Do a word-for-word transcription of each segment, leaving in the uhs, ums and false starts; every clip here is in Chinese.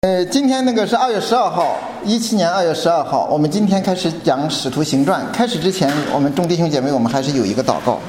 呃，今天那个是二月十二号，一七年二月十二号，我们今天开始讲《使徒行传》。开始之前，我们众弟兄姐妹，我们还是有一个祷告。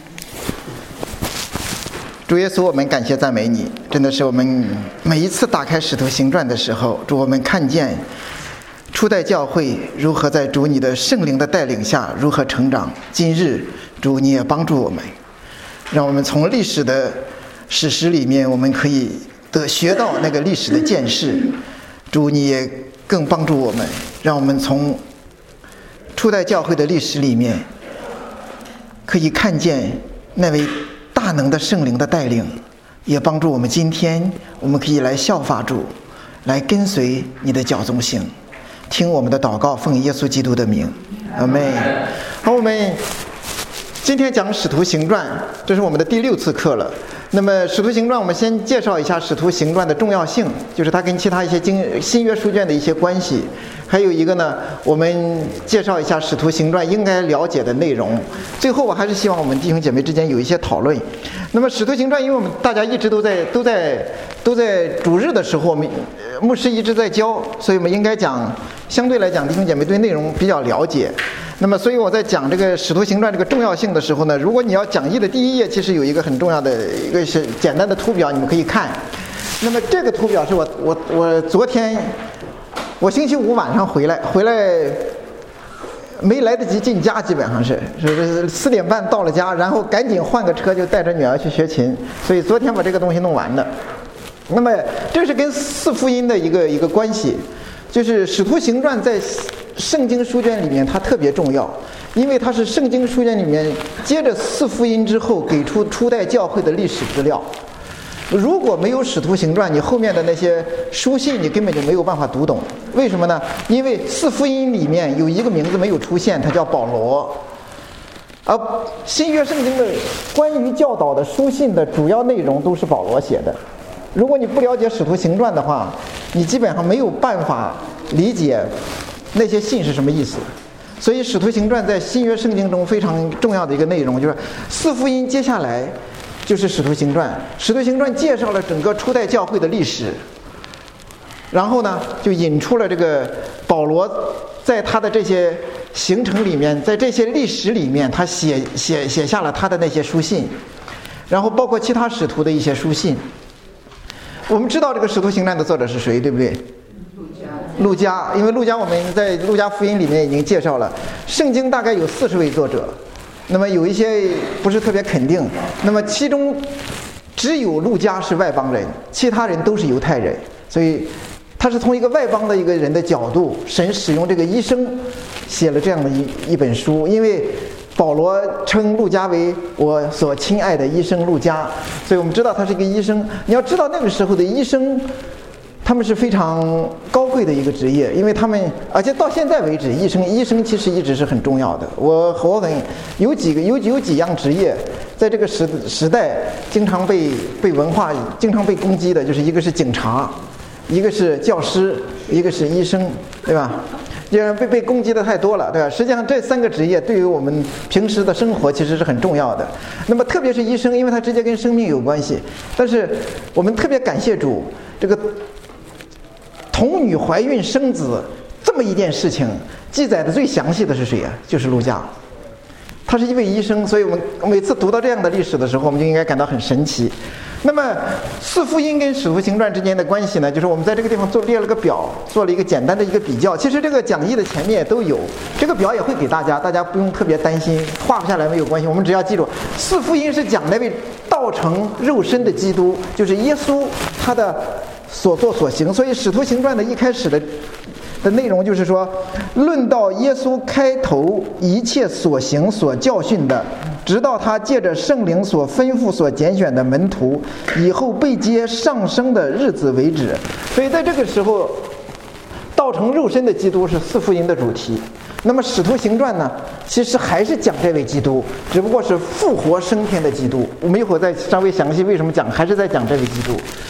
主耶稣，我们感谢赞美你，真的是我们每一次打开《使徒行传》的时候，主我们看见初代教会如何在主你的圣灵的带领下如何成长。今日主你也帮助我们，让我们从历史的史实里面，我们可以得学到那个历史的见识。主你也更帮助我们，让我们从初代教会的历史里面可以看见那位大能的圣灵的带领，也帮助我们今天我们可以来效法主，来跟随你的教宗行。听我们的祷告，奉耶稣基督的名，阿们。好，我们今天讲使徒行传，这是我们的第六次课了。那么使徒行传，我们先介绍一下使徒行传的重要性，就是它跟其他一些经新约书卷的一些关系。还有一个呢，我们介绍一下使徒行传应该了解的内容。最后我还是希望我们弟兄姐妹之间有一些讨论。那么使徒行传，因为我们大家一直都在都在都在主日的时候，我们牧师一直在教，所以我们应该讲相对来讲弟兄姐妹对内容比较了解。那么所以我在讲这个使徒行传这个重要性的时候呢，如果你要讲义的第一页，其实有一个很重要的一个是简单的图表，你们可以看。那么这个图表是我我我昨天我星期五晚上回来回来没来得及进家，基本上是是四点半到了家，然后赶紧换个车就带着女儿去学琴，所以昨天把这个东西弄完了。那么这是跟四福音的一个一个关系，就是使徒行传在圣经书卷里面它特别重要，因为它是圣经书卷里面接着四福音之后给出初代教会的历史资料。如果没有使徒行传，你后面的那些书信你根本就没有办法读懂。为什么呢？因为四福音里面有一个名字没有出现，他叫保罗。而新约圣经的关于教导的书信的主要内容都是保罗写的。如果你不了解使徒行传的话，你基本上没有办法理解那些信是什么意思。所以使徒行传在新约圣经中非常重要的一个内容，就是四福音接下来就是使徒行传。使徒行传介绍了整个初代教会的历史，然后呢就引出了这个保罗在他的这些行程里面，在这些历史里面，他写写写下了他的那些书信，然后包括其他使徒的一些书信。我们知道这个使徒行传的作者是谁，对不对？路加。因为路加我们在路加福音里面已经介绍了，圣经大概有四十位作者，那么有一些不是特别肯定，那么其中只有路加是外邦人，其他人都是犹太人，所以他是从一个外邦的一个人的角度，神使用这个医生写了这样的一一本书。因为保罗称路加为我所亲爱的医生路加，所以我们知道他是一个医生。你要知道那个时候的医生他们是非常高贵的一个职业，因为他们而且到现在为止，医生医生其实一直是很重要的。我我很有几个有有几样职业在这个时时代经常被被文化经常被攻击的，就是一个是警察，一个是教师，一个是医生，对吧？因为被被攻击的太多了，对吧？实际上这三个职业对于我们平时的生活其实是很重要的。那么特别是医生，因为它直接跟生命有关系。但是我们特别感谢主，这个童女怀孕生子这么一件事情记载的最详细的是谁啊？就是路加。他是一位医生，所以我们每次读到这样的历史的时候，我们就应该感到很神奇。那么四福音跟使徒行传之间的关系呢，就是我们在这个地方做列了个表，做了一个简单的一个比较。其实这个讲义的前面都有，这个表也会给大家，大家不用特别担心，画不下来没有关系。我们只要记住，四福音是讲那位道成肉身的基督，就是耶稣他的所作所行。所以使徒行传的一开始的的内容就是说，论到耶稣开头一切所行所教训的，直到他借着圣灵所吩咐所拣选的门徒以后被接上升的日子为止。所以在这个时候，道成肉身的基督是四福音的主题。那么使徒行传呢，其实还是讲这位基督，只不过是复活升天的基督。我们一会儿再稍微详细为什么讲，还是在讲这位基督。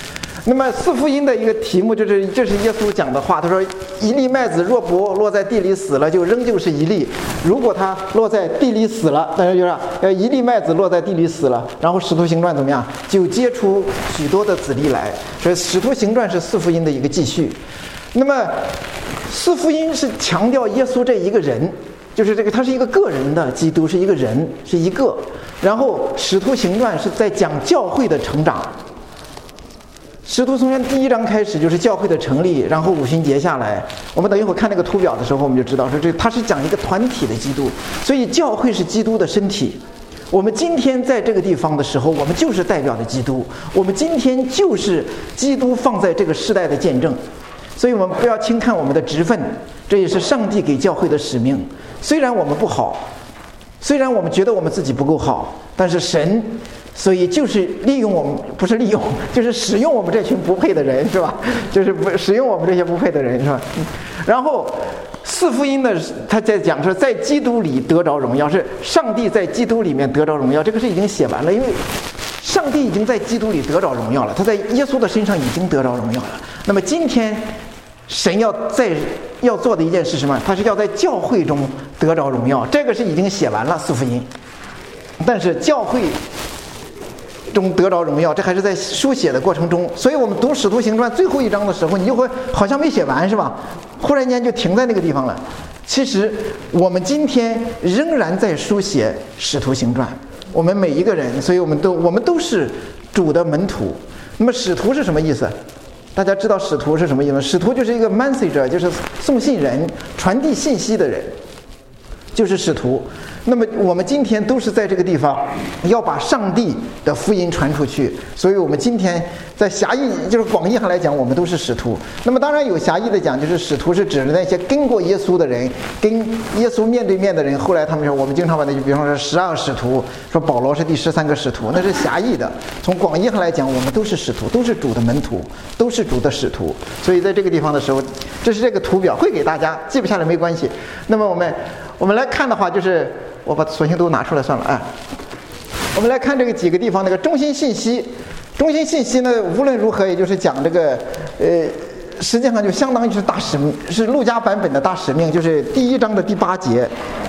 那么四福音的一个题目就是，这是耶稣讲的话，他说：“一粒麦子若不落在地里死了，就仍旧是一粒；如果它落在地里死了，大家就是呃一粒麦子落在地里死了，然后使徒行传怎么样，就结出许多的子粒来。所以使徒行传是四福音的一个继续。那么四福音是强调耶稣这一个人。”就是这个，他是一个个人的基督，是一个人，是一个。然后《使徒行传》是在讲教会的成长。《使徒行传》第一章开始就是教会的成立，然后五旬节下来，我们等一会儿看那个图表的时候，我们就知道说这他是讲一个团体的基督，所以教会是基督的身体。我们今天在这个地方的时候，我们就是代表的基督，我们今天就是基督放在这个时代的见证。所以我们不要轻看我们的职分，这也是上帝给教会的使命。虽然我们不好，虽然我们觉得我们自己不够好，但是神所以就是利用我们，不是利用，就是使用我们这群不配的人，是吧？就是不使用我们这些不配的人，是吧？然后四福音呢，他在讲说在基督里得着荣耀，是上帝在基督里面得着荣耀，这个是已经写完了，因为上帝已经在基督里得着荣耀了，他在耶稣的身上已经得着荣耀了。那么今天神要在要做的一件事是什么？他是要在教会中得着荣耀，这个是已经写完了四福音。但是教会中得着荣耀，这还是在书写的过程中。所以我们读《使徒行传》最后一章的时候，你就会好像没写完，是吧？忽然间就停在那个地方了。其实我们今天仍然在书写《使徒行传》，我们每一个人，所以我们都我们都是主的门徒。那么使徒是什么意思？大家知道使徒是什么意思吗？使徒就是一个 messenger， 就是送信人，传递信息的人，就是使徒。那么我们今天都是在这个地方要把上帝的福音传出去，所以我们今天在狭义就是广义上来讲，我们都是使徒。那么当然有狭义的讲，就是使徒是指的那些跟过耶稣的人，跟耶稣面对面的人。后来他们说，我们经常把那就比方说十二使徒，说保罗是第十三个使徒，那是狭义的。从广义上来讲，我们都是使徒，都是主的门徒，都是主的使徒。所以在这个地方的时候，这是这个图表会给大家，记不下来没关系。那么我们我们来看的话，就是我把索性都拿出来算了，哎，我们来看这个几个地方那个中心信息。中心信息呢，无论如何也就是讲这个呃实际上就相当于是大使命，是路加版本的大使命，就是第一章的第八节。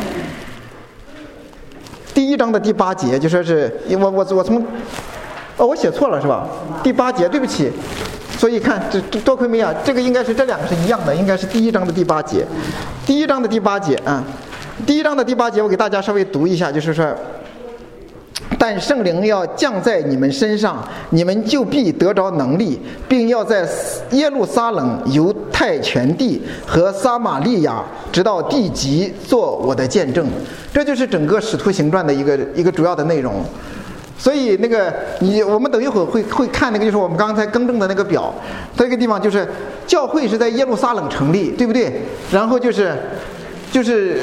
第一章的第八节就说是我我我从哦我写错了是吧？第八节，对不起。所以看这这多亏没啊，这个应该是这两个是一样的，应该是第一章的第八节。第一章的第八节啊。第一章的第八节我给大家稍微读一下，就是说，但圣灵要降在你们身上，你们就必得着能力，并要在耶路撒冷、犹太全地和撒玛利亚直到地极做我的见证。这就是整个使徒行传的一个一个主要的内容。所以那个你我们等一会儿会会看那个，就是我们刚才更正的那个表，这个地方就是教会是在耶路撒冷成立，对不对？然后就是就是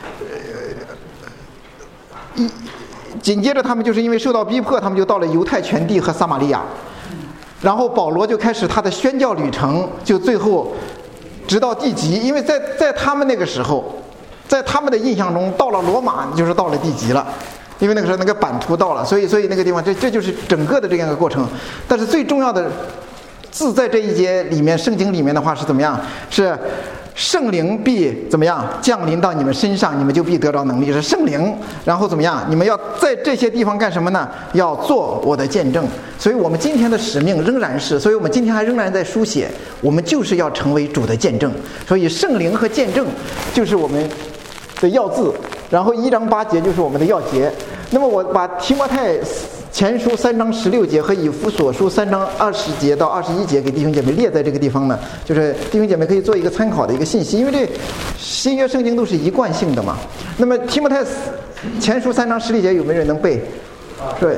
一紧接着他们就是因为受到逼迫，他们就到了犹太全地和撒玛利亚，然后保罗就开始他的宣教旅程，就最后直到地极。因为在在他们那个时候，在他们的印象中，到了罗马就是到了地极了。因为那个时候那个版图到了，所以所以那个地方这这就是整个的这样一个过程。但是最重要的字在这一节里面，圣经里面的话是怎么样？是圣灵必怎么样降临到你们身上，你们就必得着能力，是圣灵。然后怎么样？你们要在这些地方干什么呢？要做我的见证。所以我们今天的使命仍然是，所以我们今天还仍然在书写，我们就是要成为主的见证。所以圣灵和见证就是我们的要字，然后一章八节就是我们的要节。那么我把提摩太前书三章十六节和以弗所书三章二十节到二十一节给弟兄姐妹列在这个地方呢，就是弟兄姐妹可以做一个参考的一个信息，因为这新约圣经都是一贯性的嘛。那么提摩太前书三章十六节有没有人能背？对，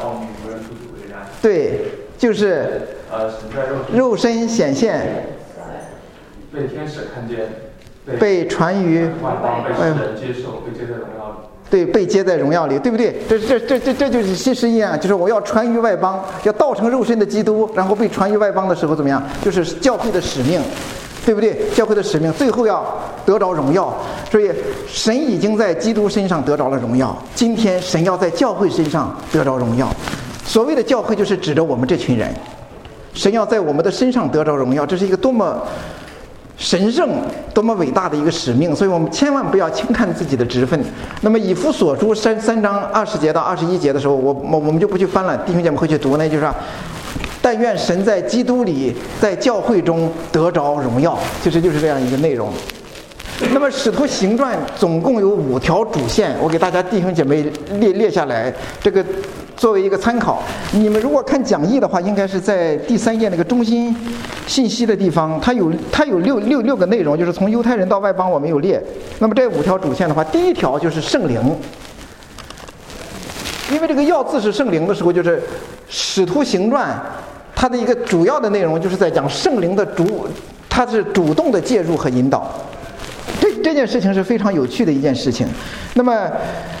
对，就是肉身显现， 被天使看见， 被传于外邦，被世人接受，被接在荣耀里。 对，被接在荣耀里，对不对？这这这这这就是新诗意啊！就是我要传于外邦，要道成肉身的基督，然后被传于外邦的时候怎么样？就是教会的使命，对不对？教会的使命最后要得着荣耀，所以神已经在基督身上得着了荣耀，今天神要在教会身上得着荣耀。所谓的教会就是指着我们这群人， 神要在我们的身上得着荣耀，这是一个多么神圣、多么伟大的一个使命，所以我们千万不要轻看自己的职分。那么以弗所书三三章二十节到二十一节的时候，我我我们就不去翻了，弟兄姐妹会去读呢，就是说，但愿神在基督里，在教会中得着荣耀，其实就是这样一个内容。那么使徒行传总共有五条主线，我给大家弟兄姐妹列列下来，这个作为一个参考。你们如果看讲义的话，应该是在第三页那个中心信息的地方，它有它有六六六个内容，就是从犹太人到外邦我们有列。那么这五条主线的话，第一条就是圣灵，因为这个要字是圣灵的时候，就是使徒行传它的一个主要的内容就是在讲圣灵的主，它是主动的介入和引导。这这件事情是非常有趣的一件事情。那么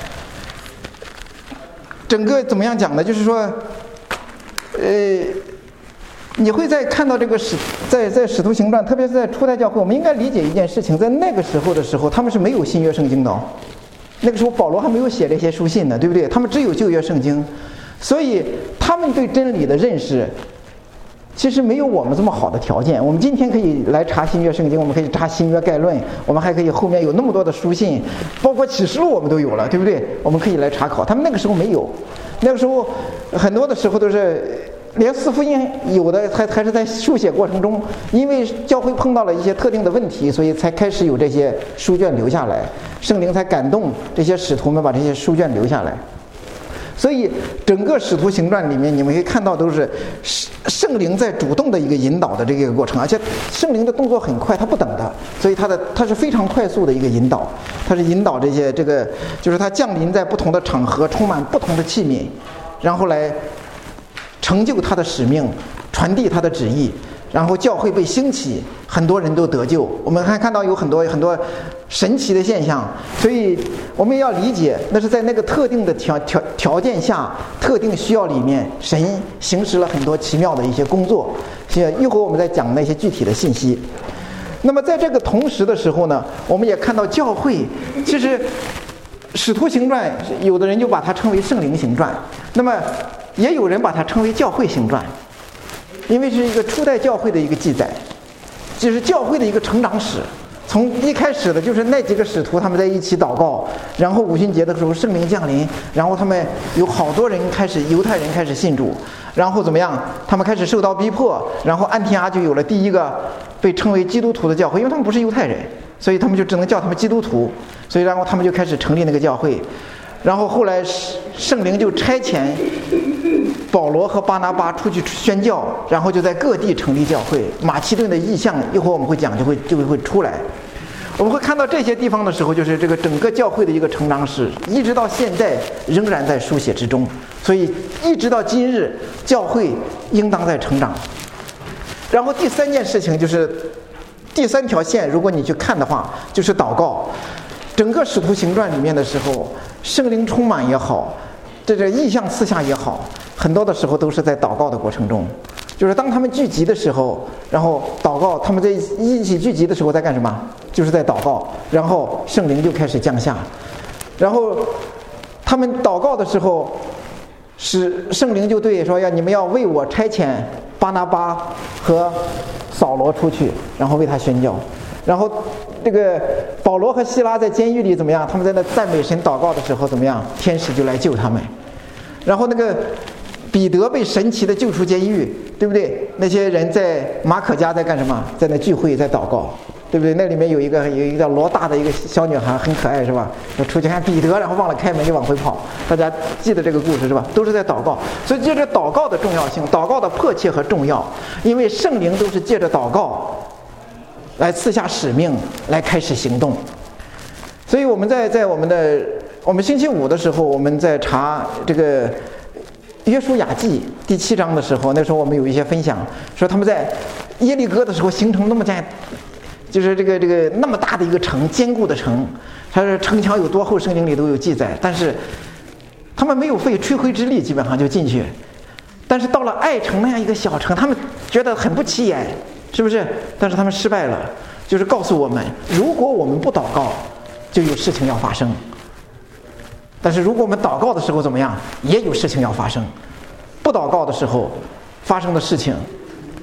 整个怎么样讲呢？就是说，呃，你会在看到这个使在在使徒行传，特别是在初代教会，我们应该理解一件事情，在那个时候的时候，他们是没有新约圣经的哦。那个时候保罗还没有写这些书信呢，对不对？他们只有旧约圣经，所以他们对真理的认识其实没有我们这么好的条件。我们今天可以来查新约圣经，我们可以查新约概论，我们还可以后面有那么多的书信，包括启示录我们都有了，对不对？我们可以来查考。他们那个时候没有，那个时候很多的时候都是连四福音有的还还是在书写过程中，因为教会碰到了一些特定的问题，所以才开始有这些书卷留下来，圣灵才感动这些使徒们把这些书卷留下来。所以整个使徒行传里面，你们可以看到都是圣灵在主动的一个引导的这个过程，而且圣灵的动作很快，它不等的，所以它的它是非常快速的一个引导，它是引导这些这个就是它降临在不同的场合，充满不同的器皿，然后来成就它的使命，传递它的旨意，然后教会被兴起，很多人都得救。我们还看到有很多很多神奇的现象，所以我们要理解，那是在那个特定的条条条件下、特定需要里面，神行使了很多奇妙的一些工作。一会儿我们再讲那些具体的信息。那么在这个同时的时候呢，我们也看到教会，其实使徒行传有的人就把它称为圣灵行传，那么也有人把它称为教会行传，因为是一个初代教会的一个记载，就是教会的一个成长史。从一开始的就是那几个使徒他们在一起祷告，然后五旬节的时候圣灵降临，然后他们有好多人开始犹太人开始信主，然后怎么样，他们开始受到逼迫，然后安提阿就有了第一个被称为基督徒的教会，因为他们不是犹太人，所以他们就只能叫他们基督徒，所以然后他们就开始成立那个教会。然后后来圣灵就差遣保罗和巴拿巴出去宣教，然后就在各地成立教会。马其顿的异象一会儿我们会讲，就会就会出来。我们会看到这些地方的时候，就是这个整个教会的一个成长史，一直到现在仍然在书写之中。所以一直到今日，教会应当在成长。然后第三件事情就是第三条线，如果你去看的话，就是祷告。整个使徒行传里面的时候，圣灵充满也好，这个异象赐下也好，很多的时候都是在祷告的过程中。就是当他们聚集的时候，然后祷告，他们在一起聚集的时候在干什么？就是在祷告，然后圣灵就开始降下，然后他们祷告的时候，是圣灵就对说要你们要为我差遣巴拿巴和扫罗出去，然后为他宣教。然后这个保罗和希拉在监狱里怎么样？他们在那赞美神祷告的时候怎么样？天使就来救他们。然后那个彼得被神奇的救出监狱，对不对？那些人在马可家在干什么？在那聚会，在祷告，对不对？那里面有一个有一个叫罗大的一个小女孩，很可爱，是吧？就出去看彼得，然后忘了开门就往回跑。大家记得这个故事是吧？都是在祷告。所以借着祷告的重要性，祷告的迫切和重要，因为圣灵都是借着祷告来赐下使命，来开始行动。所以我们在在我们的我们星期五的时候，我们在查这个约书亚记第七章的时候，那时候我们有一些分享，说他们在耶利哥的时候形成那么在，就是这个这个那么大的一个城，坚固的城，它是城墙有多厚，圣经里都有记载，但是他们没有费吹灰之力，基本上就进去。但是到了爱城那样一个小城，他们觉得很不起眼，是不是？但是他们失败了，就是告诉我们，如果我们不祷告，就有事情要发生。但是如果我们祷告的时候怎么样，也有事情要发生。不祷告的时候发生的事情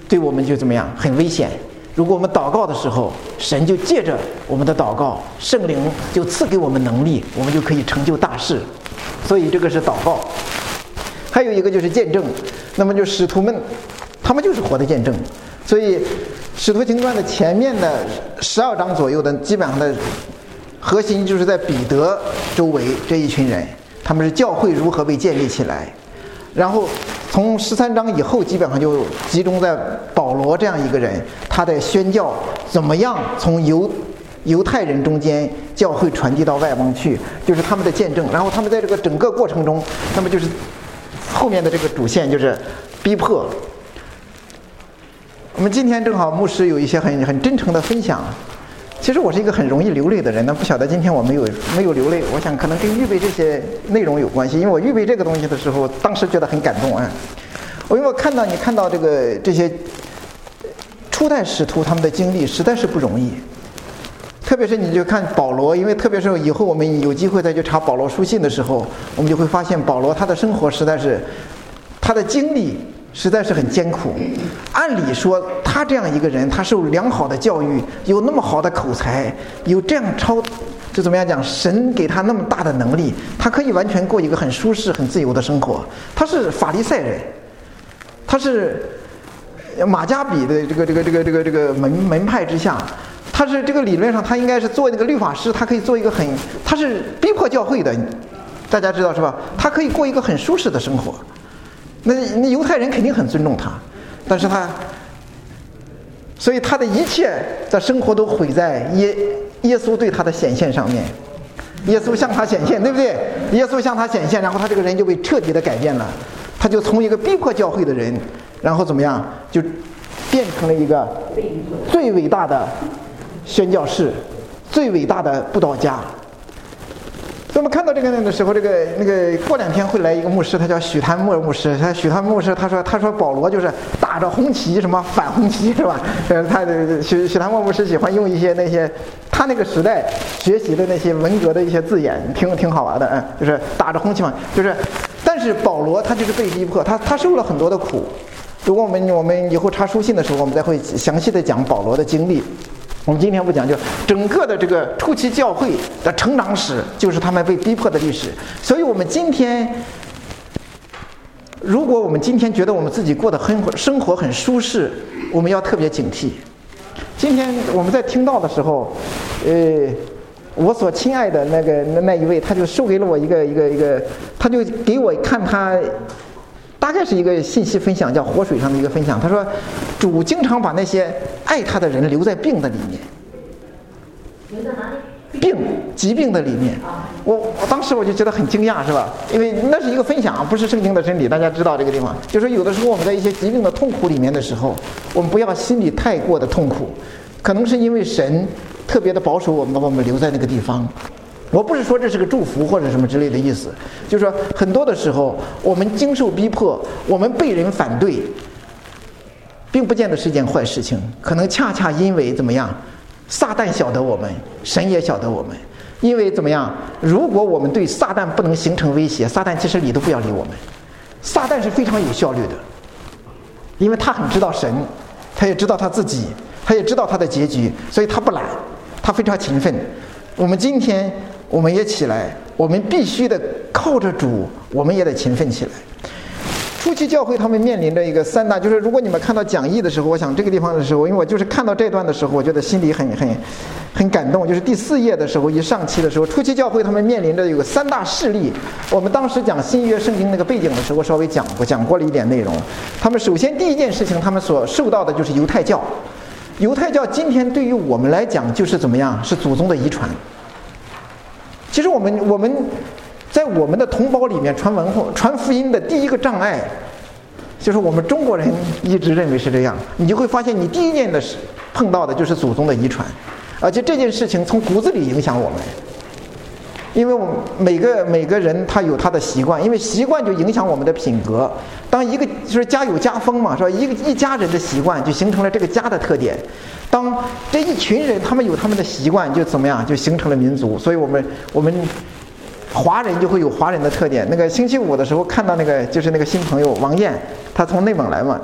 对我们就怎么样，很危险。如果我们祷告的时候，神就借着我们的祷告，圣灵就赐给我们能力，我们就可以成就大事。所以这个是祷告。还有一个就是见证，那么就使徒们，他们就是活的见证。所以使徒行传的前面的十二章左右的，基本上的核心就是在彼得周围这一群人，他们是教会如何被建立起来。然后从十三章以后，基本上就集中在保罗这样一个人，他的宣教怎么样从犹犹太人中间教会传递到外邦去，就是他们的见证。然后他们在这个整个过程中，那么就是后面的这个主线就是逼迫。我们今天正好牧师有一些很很真诚的分享。其实我是一个很容易流泪的人，那不晓得今天我没有没有流泪，我想可能跟预备这些内容有关系。因为我预备这个东西的时候，当时觉得很感动啊。我因为我看到你看到这个这些初代使徒他们的经历实在是不容易，特别是你就看保罗，因为特别是以后我们有机会再去查保罗书信的时候，我们就会发现保罗他的生活实在是，他的经历实在是很艰苦。按理说他这样一个人，他受良好的教育，有那么好的口才，有这样超就怎么样讲，神给他那么大的能力，他可以完全过一个很舒适很自由的生活。他是法利赛人，他是马加比的这个这个这个这个这个门门派之下，他是这个理论上他应该是做那个律法师，他可以做一个很，他是逼迫教会的，大家知道是吧？他可以过一个很舒适的生活。那那犹太人肯定很尊重他，但是他，所以他的一切的生活都毁在耶耶稣对他的显现上面。耶稣向他显现，对不对？耶稣向他显现，然后他这个人就被彻底的改变了，他就从一个逼迫教会的人，然后怎么样，就变成了一个最伟大的宣教士，最伟大的布道家。我们看到这个的时候，这个那个过两天会来一个牧师，他叫许谭默牧师。他许谭牧师他说他说保罗就是打着红旗，什么反红旗是吧？呃，他的许许谭默牧师喜欢用一些那些他那个时代学习的那些文革的一些字眼，挺挺好玩的，嗯，就是打着红旗嘛，就是。但是保罗他就是被逼迫，他他受了很多的苦。如果我们我们以后查书信的时候，我们再会详细的讲保罗的经历。我们今天不讲，就整个的这个初期教会的成长史，就是他们被逼迫的历史。所以我们今天，如果我们今天觉得我们自己过得很生活很舒适，我们要特别警惕。今天我们在听到的时候，呃，我所亲爱的那个那那一位，他就授给了我一个一个一个，他就给我看他。大概是一个信息分享，叫活水上的一个分享。他说，主经常把那些爱他的人留在病的里面。留在哪里？病，疾病的里面。我我当时我就觉得很惊讶，是吧？因为那是一个分享，不是圣经的真理。大家知道这个地方，就是有的时候我们在一些疾病的痛苦里面的时候，我们不要心里太过的痛苦，可能是因为神特别的保守我们，把我们留在那个地方。我不是说这是个祝福或者什么之类的意思，就是说很多的时候我们经受逼迫，我们被人反对，并不见得是一件坏事情，可能恰恰因为怎么样，撒旦晓得我们，神也晓得我们。因为怎么样，如果我们对撒旦不能形成威胁，撒旦其实理都不要理我们。撒旦是非常有效率的，因为他很知道神，他也知道他自己，他也知道他的结局，所以他不懒，他非常勤奋。我们今天我们也起来，我们必须的靠着主，我们也得勤奋起来。初期教会他们面临着一个三大，就是如果你们看到讲义的时候，我想这个地方的时候，因为我就是看到这段的时候，我觉得心里很很很感动。就是第四页的时候，一上期的时候，初期教会他们面临着有三大势力。我们当时讲新约圣经那个背景的时候，稍微讲过讲过了一点内容。他们首先第一件事情，他们所受到的就是犹太教。犹太教今天对于我们来讲就是怎么样，是祖宗的遗传。其实我们我们在我们的同胞里面传文化传福音的第一个障碍，就是我们中国人一直认为是这样，你就会发现你第一件的是碰到的就是祖宗的遗传，而且这件事情从骨子里影响我们。因为我们每个每个人他有他的习惯，因为习惯就影响我们的品格。当一个就是家有家风嘛，是吧？一个一家人的习惯就形成了这个家的特点。当这一群人他们有他们的习惯，就怎么样，就形成了民族。所以我们我们华人就会有华人的特点。那个星期五的时候看到那个就是那个新朋友王艳，他从内蒙来嘛，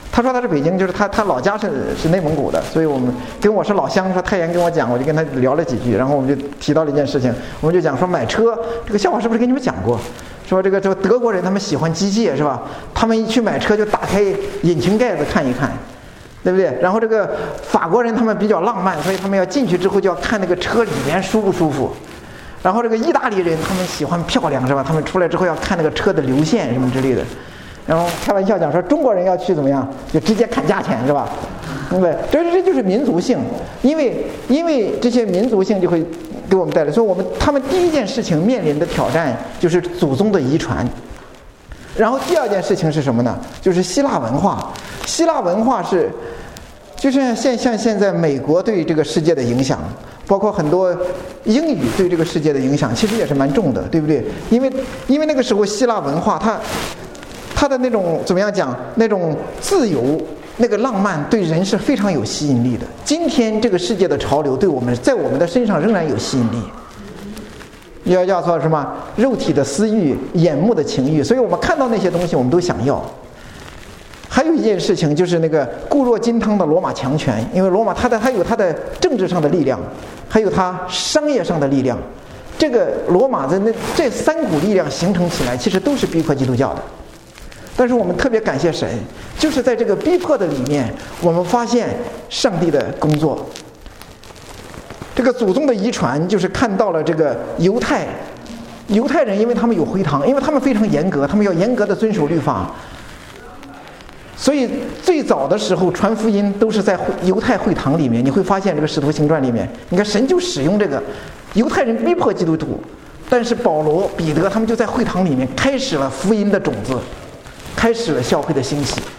他说他是北京，就是他他老家是是内蒙古的，所以我们跟我是老乡，说太原跟我讲，我就跟他聊了几句，然后我们就提到了一件事情，我们就讲说买车这个笑话是不是跟你们讲过？说这个这个德国人他们喜欢机械是吧？他们一去买车就打开引擎盖子看一看，对不对？然后这个法国人他们比较浪漫，所以他们要进去之后就要看那个车里面舒不舒服。然后这个意大利人他们喜欢漂亮是吧？他们出来之后要看那个车的流线什么之类的。然后开玩笑讲说中国人要去怎么样，就直接砍价钱是吧？对不对？这这就是民族性，因为因为这些民族性就会给我们带来，所以我们他们第一件事情面临的挑战就是祖宗的遗传。然后第二件事情是什么呢？就是希腊文化。希腊文化是，就是现像现在美国对这个世界的影响，包括很多英语对这个世界的影响，其实也是蛮重的，对不对？因为因为那个时候希腊文化它。他的那种怎么样讲，那种自由，那个浪漫对人是非常有吸引力的。今天这个世界的潮流对我们在我们的身上仍然有吸引力，要叫做什么肉体的私欲、眼目的情欲，所以我们看到那些东西我们都想要。还有一件事情就是那个固若金汤的罗马强权，因为罗马它的它有它的政治上的力量，还有它商业上的力量。这个罗马的那这三股力量形成起来，其实都是逼迫基督教的。但是我们特别感谢神，就是在这个逼迫的里面，我们发现上帝的工作。这个祖宗的遗传就是看到了这个犹太犹太人，因为他们有会堂，因为他们非常严格，他们要严格的遵守律法，所以最早的时候传福音都是在犹太会堂里面。你会发现这个使徒行传里面，你看神就使用这个犹太人逼迫基督徒，但是保罗、彼得他们就在会堂里面开始了福音的种子，开始了教会的兴起。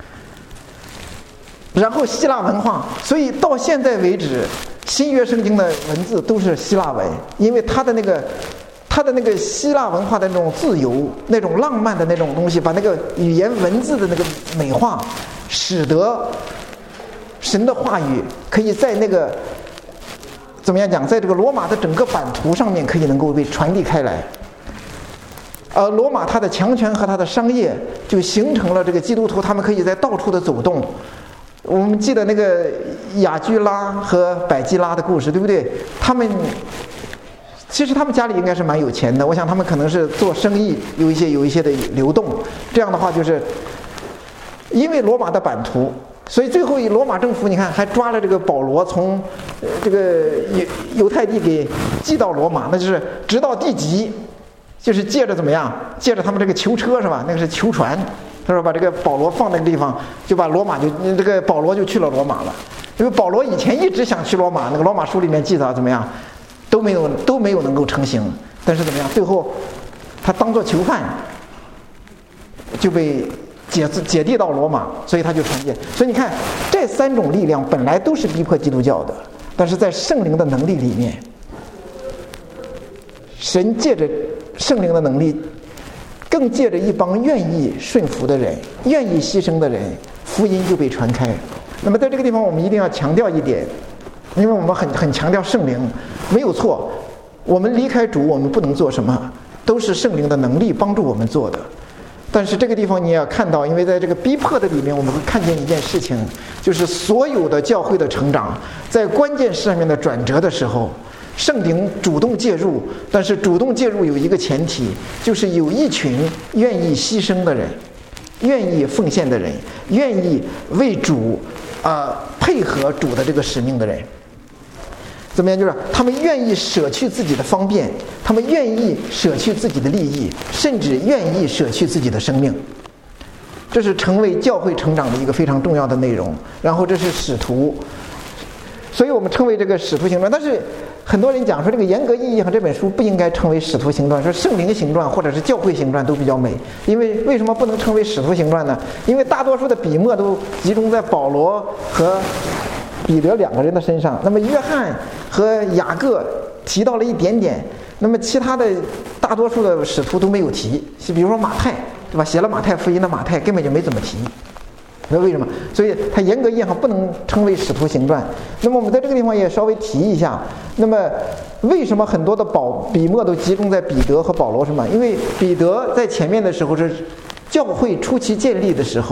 然后希腊文化，所以到现在为止新约圣经的文字都是希腊文，因为它的那个它的那个希腊文化的那种自由、那种浪漫的那种东西，把那个语言文字的那个美化，使得神的话语可以在那个怎么样讲，在这个罗马的整个版图上面可以能够被传递开来。而罗马它的强权和它的商业就形成了这个基督徒他们可以在到处的走动。我们记得那个雅居拉和百基拉的故事，对不对？他们其实他们家里应该是蛮有钱的，我想他们可能是做生意有一些有一些的流动。这样的话就是因为罗马的版图，所以最后以罗马政府你看还抓了这个保罗，从这个犹犹太地给寄到罗马，那就是直到地极，就是借着怎么样，借着他们这个囚车是吧？那个是囚船，他说把这个保罗放那个地方，就把罗马就这个保罗就去了罗马了。因为保罗以前一直想去罗马，那个罗马书里面记载怎么样，都没有都没有能够成行。但是怎么样，最后他当作囚犯就被解解递到罗马，所以他就传进。所以你看，这三种力量本来都是逼迫基督教的，但是在圣灵的能力里面，神借着圣灵的能力，更借着一帮愿意顺服的人、愿意牺牲的人，福音就被传开。那么在这个地方我们一定要强调一点，因为我们很很强调圣灵，没有错，我们离开主我们不能做什么，都是圣灵的能力帮助我们做的。但是这个地方你也要看到，因为在这个逼迫的里面我们会看见一件事情，就是所有的教会的成长在关键上面的转折的时候，圣灵主动介入，但是主动介入有一个前提，就是有一群愿意牺牲的人，愿意奉献的人，愿意为主呃配合主的这个使命的人。怎么样，就是他们愿意舍去自己的方便，他们愿意舍去自己的利益，甚至愿意舍去自己的生命。这是成为教会成长的一个非常重要的内容。然后这是使徒，所以我们称为这个使徒行传。但是很多人讲说，这个严格意义上这本书不应该称为使徒行传，说圣灵行传或者是教会行传都比较美。因为为什么不能称为使徒行传呢？因为大多数的笔墨都集中在保罗和彼得两个人的身上，那么约翰和雅各提到了一点点，那么其他的大多数的使徒都没有提。比如说马太，对吧？写了马太福音的马太根本就没怎么提。那为什么？所以它严格意义上不能称为使徒行传。那么我们在这个地方也稍微提一下，那么为什么很多的保笔墨都集中在彼得和保罗什么？因为彼得在前面的时候是教会初期建立的时候，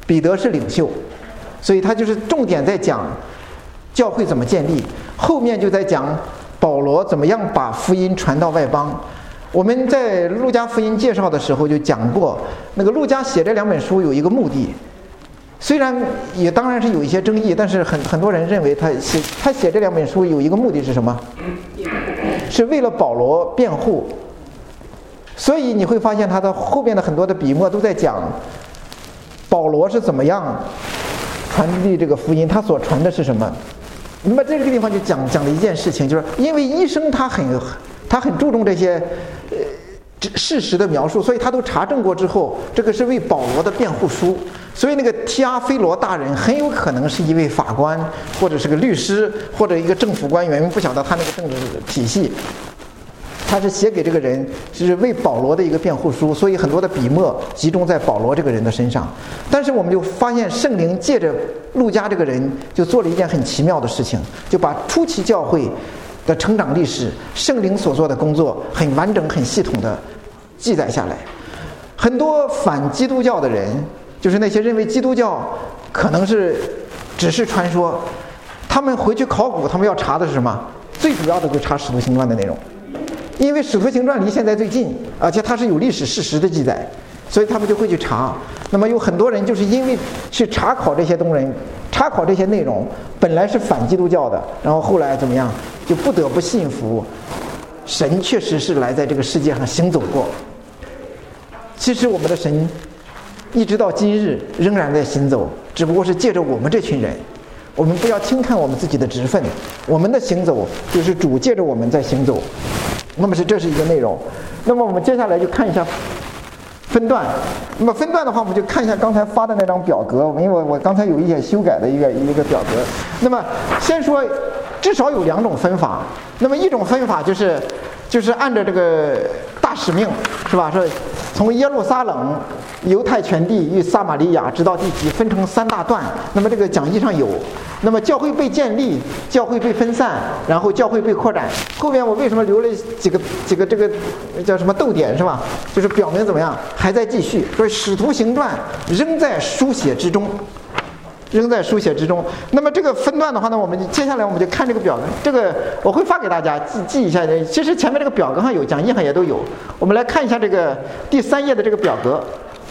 彼得是领袖，所以他就是重点在讲教会怎么建立，后面就在讲保罗怎么样把福音传到外邦。我们在路加福音介绍的时候就讲过，那个路加写这两本书有一个目的，虽然也当然是有一些争议，但是很很多人认为他写他写这两本书有一个目的是什么？是为了保罗辩护。所以你会发现他的后边的很多的笔墨都在讲保罗是怎么样传递这个福音，他所传的是什么。那么这个地方就讲讲了一件事情，就是因为医生他很他很注重这些呃事实的描述，所以他都查证过之后，这个是为保罗的辩护书。所以那个提阿非罗大人很有可能是一位法官，或者是个律师，或者一个政府官员，不晓得他那个政治体系。他是写给这个人，是为保罗的一个辩护书，所以很多的笔墨集中在保罗这个人的身上。但是我们就发现圣灵借着路加这个人，就做了一件很奇妙的事情，就把初期教会的成长历史，圣灵所做的工作很完整、很系统的记载下来。很多反基督教的人，就是那些认为基督教可能是只是传说，他们回去考古，他们要查的是什么？最主要的就查使徒行传的内容。因为使徒行传离现在最近，而且它是有历史事实的记载，所以他们就会去查。那么有很多人就是因为去查考这些东西，查考这些内容，本来是反基督教的，然后后来怎么样，就不得不信服神确实是来在这个世界上行走过。其实我们的神一直到今日仍然在行走，只不过是借着我们这群人。我们不要轻看我们自己的职分，我们的行走就是主借着我们在行走。那么是这是一个内容。那么我们接下来就看一下分段。那么分段的话，我们就看一下刚才发的那张表格，因为我我刚才有一些修改的一个一个表格。那么先说，至少有两种分法。那么一种分法就是就是按照这个大使命，是吧？说从耶路撒冷、犹太全地与撒玛利亚直到地极，分成三大段。那么这个讲义上有。那么教会被建立，教会被分散，然后教会被扩展。后面我为什么留了几个几个这个叫什么逗点，是吧？就是表明怎么样还在继续。所以使徒行传仍在书写之中，仍在书写之中。那么这个分段的话呢，我们接下来我们就看这个表格，这个我会发给大家记记一下。其实前面这个表格上有，讲义上也都有。我们来看一下这个第三页的这个表格，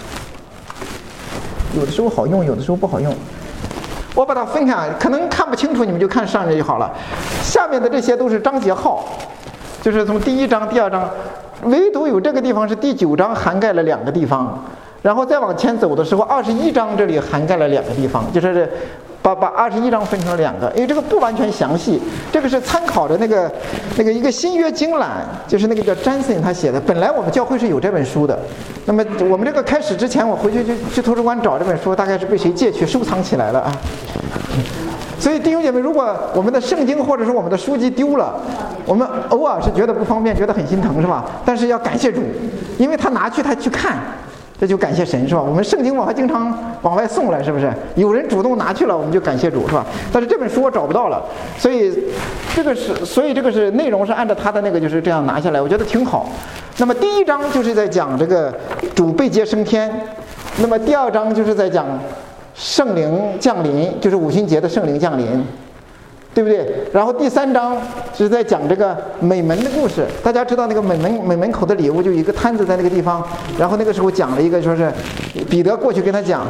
有的时候好用，有的时候不好用。我把它分开，可能看不清楚，你们就看上面就好了。下面的这些都是章节号，就是从第一章、第二章，唯独有这个地方是第九章涵盖了两个地方，然后再往前走的时候，二十一章这里涵盖了两个地方，就是把把二十一章分成了两个，因为这个不完全详细，这个是参考的那个那个一个新约经览，就是那个叫詹森他写的。本来我们教会是有这本书的，那么我们这个开始之前，我回去就去图书馆找这本书，大概是被谁借去收藏起来了啊。所以弟兄姐妹，如果我们的圣经或者是我们的书籍丢了，我们偶尔是觉得不方便，觉得很心疼，是吧？但是要感谢主，因为他拿去他去看。这就感谢神，是吧？我们圣经我还经常往外送来，是不是？有人主动拿去了，我们就感谢主，是吧？但是这本书我找不到了，所以这个是，所以这个是内容是按照他的那个就是这样拿下来，我觉得挺好。那么第一章就是在讲这个主被接升天，那么第二章就是在讲圣灵降临，就是五旬节的圣灵降临。对不对？然后第三章是在讲这个美门的故事。大家知道那个美门美门口的礼物，就有一个摊子在那个地方。然后那个时候讲了一个，说是彼得过去跟他讲，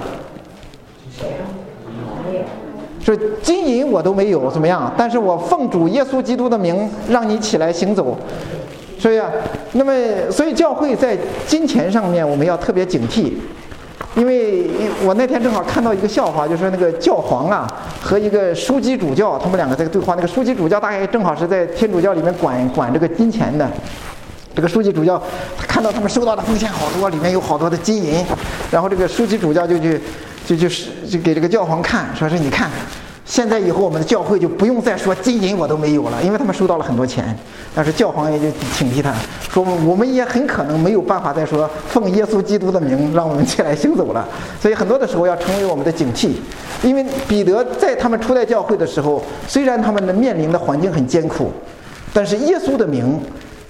说金银我都没有，怎么样？但是我奉主耶稣基督的名，让你起来行走。所以啊，那么所以教会在金钱上面我们要特别警惕。因为我那天正好看到一个笑话，就是那个教皇啊和一个枢机主教，他们两个在对话。那个枢机主教大概正好是在天主教里面管管这个金钱的。这个枢机主教他看到他们收到的奉献好多，里面有好多的金银，然后这个枢机主教就去就就是就给这个教皇看，说是你看，现在以后我们的教会就不用再说金银我都没有了，因为他们收到了很多钱。但是教皇也就警惕他说，我们也很可能没有办法再说奉耶稣基督的名让我们起来行走了。所以很多的时候要成为我们的警惕。因为彼得在他们初代教会的时候，虽然他们的面临的环境很艰苦，但是耶稣的名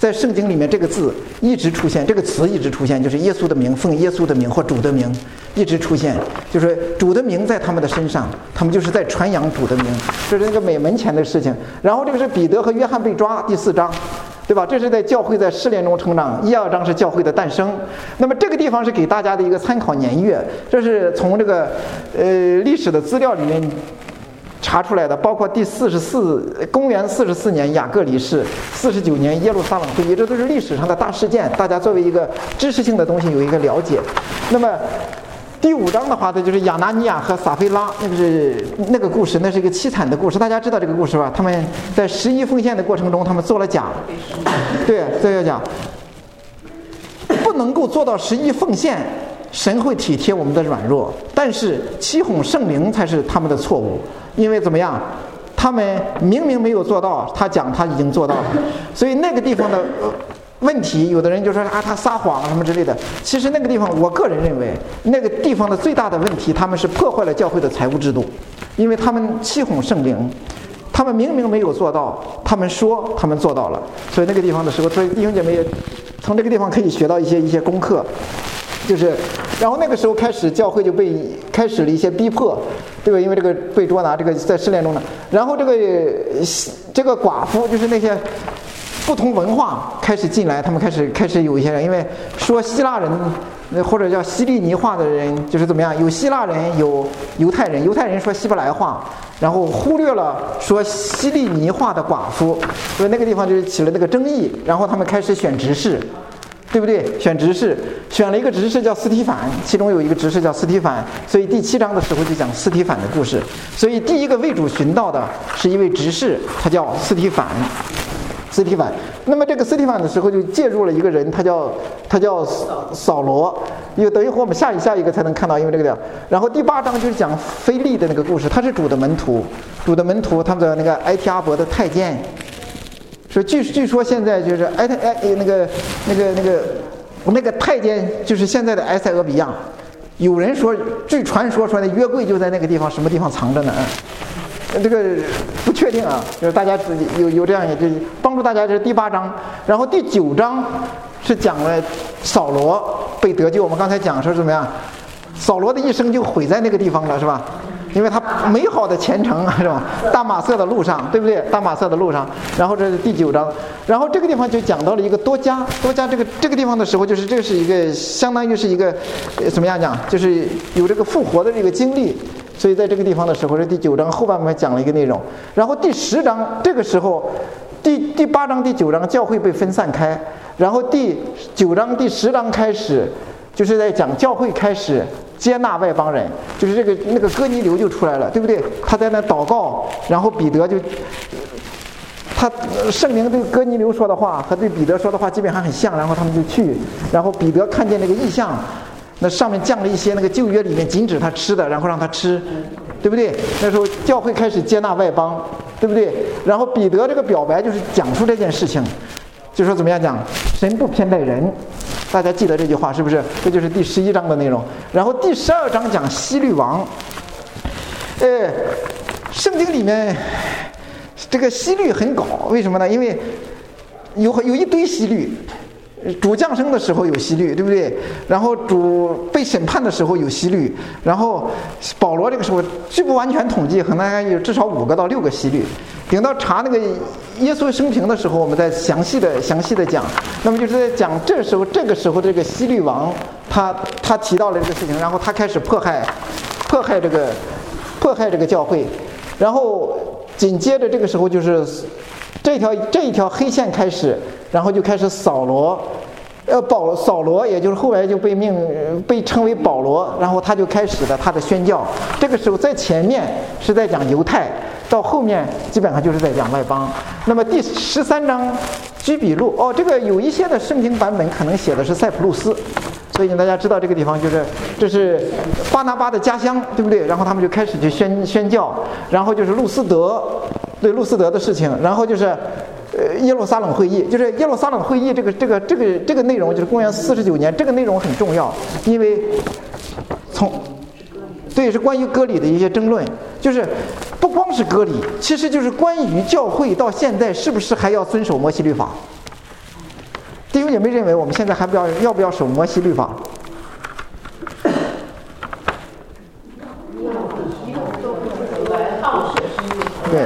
在圣经里面这个字一直出现，这个词一直出现，就是耶稣的名，奉耶稣的名或主的名一直出现，就是主的名在他们的身上，他们就是在传扬主的名，这是那个美门前的事情。然后这个是彼得和约翰被抓，第四章，对吧？这是在教会在试炼中成长，一二章是教会的诞生。那么这个地方是给大家的一个参考年月，这是从这个呃历史的资料里面查出来的，包括第四十四公元四十四年雅各离世，四十九年耶路撒冷会议，这都是历史上的大事件，大家作为一个知识性的东西有一个了解。那么第五章的话，这就是亚拿尼亚和撒非拉，那个是那个故事，那是一个凄惨的故事，大家知道这个故事吧？他们在十一奉献的过程中，他们做了假，对，这要讲不能够做到十一奉献，神会体贴我们的软弱，但是欺哄圣灵才是他们的错误。因为怎么样，他们明明没有做到，他讲他已经做到了，所以那个地方的问题，有的人就说啊他撒谎什么之类的。其实那个地方，我个人认为，那个地方的最大的问题，他们是破坏了教会的财务制度，因为他们欺哄圣灵，他们明明没有做到，他们说他们做到了。所以那个地方的时候，所以弟兄姐妹也从这个地方可以学到一些一些功课。就是，然后那个时候开始，教会就被开始了一些逼迫，对吧？因为这个被捉拿，这个在试炼中呢。然后这个这个寡妇，就是那些不同文化开始进来，他们开始开始有一些人，因为说希腊人或者叫希利尼话的人，就是怎么样？有希腊人，有犹太人，犹太人说希伯来话，然后忽略了说希利尼话的寡妇，所以那个地方就是起了那个争议。然后他们开始选执事。对不对？选执事，选了一个执事叫斯提反，其中有一个执事叫斯提反，所以第七章的时候就讲斯提反的故事。所以第一个为主寻道的是一位执事，他叫斯提反。斯提反，那么这个斯提反的时候就介入了一个人，他叫他叫扫罗。因为等一会儿我们下一下一个才能看到，因为这个的。然后第八章就是讲腓利的那个故事，他是主的门徒，主的门徒他们的那个埃提阿伯的太监。所以据据说现在就是埃太埃那个那个那个那个太监就是现在的埃塞俄比亚，有人说据传说说那约柜就在那个地方，什么地方藏着呢？这个不确定啊，就是大家自己有有这样也就帮助大家。这是第八章，然后第九章是讲了扫罗被得救。我们刚才讲说怎么样，扫罗的一生就毁在那个地方了，是吧？因为他美好的前程是吧？大马色的路上，对不对？大马色的路上。然后这是第九章，然后这个地方就讲到了一个多加，多加这个这个地方的时候，就是这是一个相当于是一个怎么样讲，就是有这个复活的这个经历。所以在这个地方的时候，是第九章后半部分讲了一个内容。然后第十章这个时候，第第八章第九章教会被分散开，然后第九章第十章开始，就是在讲教会开始接纳外邦人，就是这个那个哥尼流就出来了，对不对？他在那祷告，然后彼得就，他圣灵对哥尼流说的话和对彼得说的话基本上很像，然后他们就去，然后彼得看见那个异象，那上面降了一些那个旧约里面禁止他吃的，然后让他吃，对不对？那时候教会开始接纳外邦，对不对？然后彼得这个表白就是讲出这件事情，就说怎么样讲，神不偏待人。大家记得这句话是不是？这就是第十一章的内容。然后第十二章讲希律王。呃，圣经里面这个希律很搞，为什么呢？因为有有一堆希律，主降生的时候有希律，对不对？然后主被审判的时候有希律，然后保罗这个时候据不完全统计，可能有至少五个到六个希律。等到查那个耶稣生平的时候，我们再详细的详细的讲。那么就是在讲这时候这个时候这个希律王，他他提到了这个事情，然后他开始迫害迫害这个迫害这个教会，然后紧接着这个时候就是这条这一条黑线开始，然后就开始扫罗。呃，保扫罗，也就是后来就被命被称为保罗，然后他就开始了他的宣教。这个时候在前面是在讲犹太，到后面基本上就是在讲外邦。那么第十三章居比路，哦，这个有一些的圣经版本可能写的是塞浦路斯，所以大家知道这个地方就是这是巴拿巴的家乡，对不对？然后他们就开始去宣宣教，然后就是路斯德，对路斯德的事情，然后就是呃，耶路撒冷会议，就是耶路撒冷会议这个这个这个这个内容，就是公元四十九年，这个内容很重要，因为从对是关于割礼的一些争论，就是不光是割礼，其实就是关于教会到现在是不是还要遵守摩西律法。 姐妹认为我们现在还不要要不要守摩西律法？对。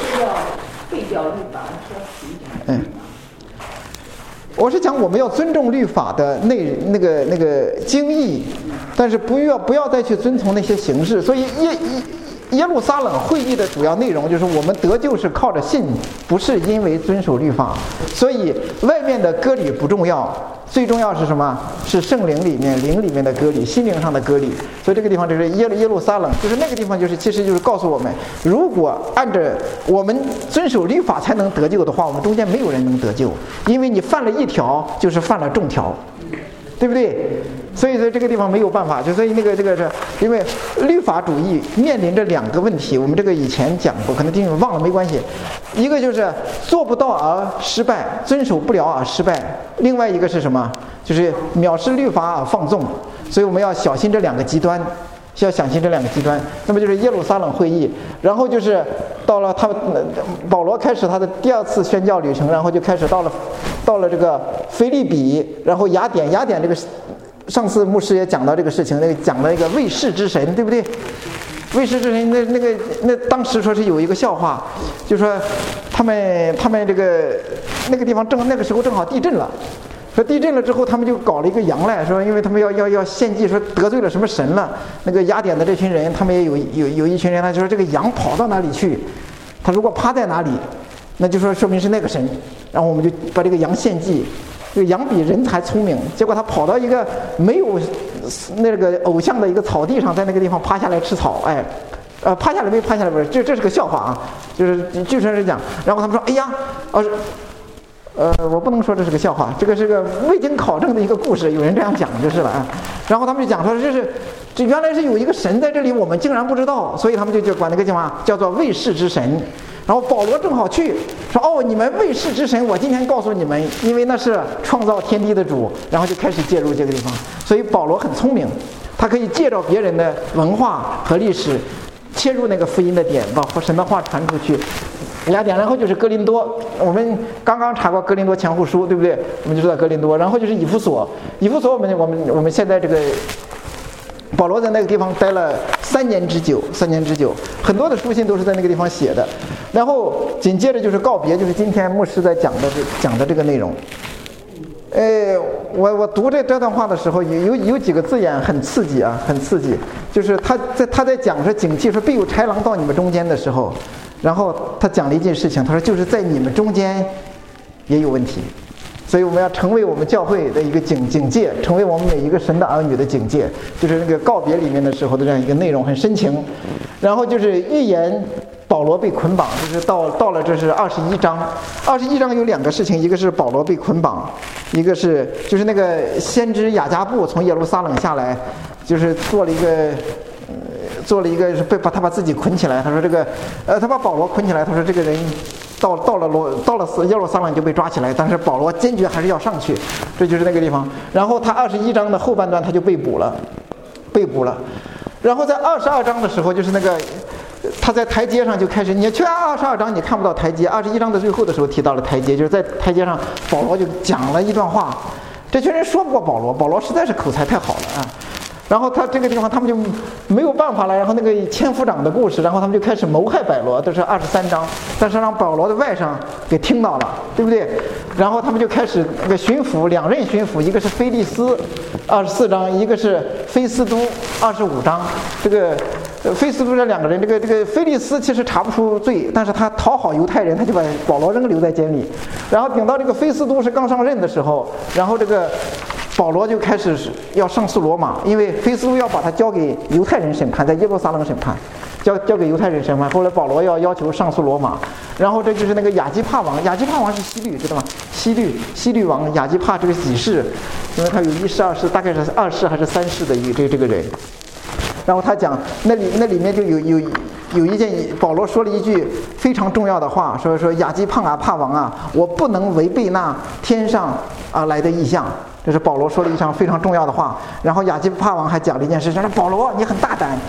嗯，我是讲我们要尊重律法的那那个那个经义，但是不要不要再去遵从那些形式。所以耶耶耶路撒冷会议的主要内容就是我们得救是靠着信，不是因为遵守律法。所以外面的割礼不重要，最重要是什么？是圣灵里面灵里面的割礼，心灵上的割礼。所以这个地方就是耶路耶路撒冷，就是那个地方就是其实就是告诉我们，如果按照我们遵守律法才能得救的话，我们中间没有人能得救，因为你犯了一条就是犯了众条，对不对？所以说这个地方没有办法，就所以那个这个是因为律法主义面临着两个问题，我们这个以前讲过，可能听众忘了没关系。一个就是做不到而失败，遵守不了而失败；另外一个是什么？就是藐视律法而放纵。所以我们要小心这两个极端，需要小心这两个极端。那么就是耶路撒冷会议，然后就是到了他保罗开始他的第二次宣教旅程，然后就开始到了到了这个腓立比，然后雅典，雅典这个。上次牧师也讲到这个事情，那个讲了一个卫士之神，对不对？卫士之神，那那个那当时说是有一个笑话，就说他们他们这个那个地方正那个时候正好地震了，说地震了之后他们就搞了一个羊来，说因为他们要要要献祭，说得罪了什么神了。那个雅典的这群人，他们也有有有一群人，他就说这个羊跑到哪里去，他如果趴在哪里，那就说说明是那个神，然后我们就把这个羊献祭。这个羊比人还聪明，结果他跑到一个没有那个偶像的一个草地上，在那个地方趴下来吃草，哎，呃，趴下来没趴下来不是，这这是个笑话啊，就是据说是讲，然后他们说，哎呀，呃，呃，我不能说这是个笑话，这个是个未经考证的一个故事，有人这样讲就是了啊，然后他们就讲说这是。这原来是有一个神在这里，我们竟然不知道，所以他们就就管那个叫什么叫做卫士之神。然后保罗正好去说：“哦，你们卫士之神，我今天告诉你们，因为那是创造天地的主。”然后就开始介入这个地方。所以保罗很聪明，他可以借着别人的文化和历史，切入那个福音的点，把神的话传出去。雅典，然后就是哥林多，我们刚刚查过哥林多前后书，对不对？我们就知道哥林多，然后就是以弗所，以弗所我们我们我们现在这个。保罗在那个地方待了三年之久，三年之久，很多的书信都是在那个地方写的。然后紧接着就是告别，就是今天牧师在讲的这讲的这个内容。呃，我我读这这段话的时候，有有有几个字眼很刺激啊，很刺激。就是他在他在讲说警惕说必有豺狼到你们中间的时候，然后他讲了一件事情，他说就是在你们中间也有问题。所以我们要成为我们教会的一个警警戒，成为我们每一个神的儿女的警戒，就是那个告别里面的时候的这样一个内容很深情。然后就是预言保罗被捆绑，就是到到了这是二十一章，二十一章有两个事情，一个是保罗被捆绑，一个是就是那个先知雅加布从耶路撒冷下来，就是做了一个。做了一个是被把他把自己捆起来，他说这个，呃，他把保罗捆起来，他说这个人到到了罗到了耶路撒冷就被抓起来，但是保罗坚决还是要上去，这就是那个地方。然后他二十一章的后半段他就被捕了，被捕了。然后在二十二章的时候，就是那个他在台阶上就开始，你去二十二章你看不到台阶，二十一章的最后的时候提到了台阶，就是在台阶上保罗就讲了一段话，这群人说不过保罗，保罗实在是口才太好了啊。然后他这个地方他们就没有办法了，然后那个千夫长的故事，然后他们就开始谋害保罗，这是二十三章，但是让保罗的外甥给听到了，对不对？然后他们就开始那个巡抚，两任巡抚，一个是菲利斯，二十四章，一个是菲斯都，二十五章。这个菲斯都这两个人，这个这个菲利斯其实查不出罪，但是他讨好犹太人，他就把保罗扔留在监里。然后等到这个菲斯都是刚上任的时候，然后这个。保罗就开始要上诉罗马，因为菲斯都要把他交给犹太人审判，在耶路撒冷审判，交交给犹太人审判。后来保罗要要求上诉罗马，然后这就是那个亚基帕王，亚基帕王是希律，知道吗？希律希律王亚基帕这个几世，因为他有一世二世，大概是二世还是三世的一个这这个人。然后他讲那里那里面就有有有一件，保罗说了一句非常重要的话，说说亚基帕啊帕王啊，我不能违背那天上啊来的异象。这是保罗说了一场非常重要的话。然后亚基帕王还讲了一件事，说保罗你很大胆，大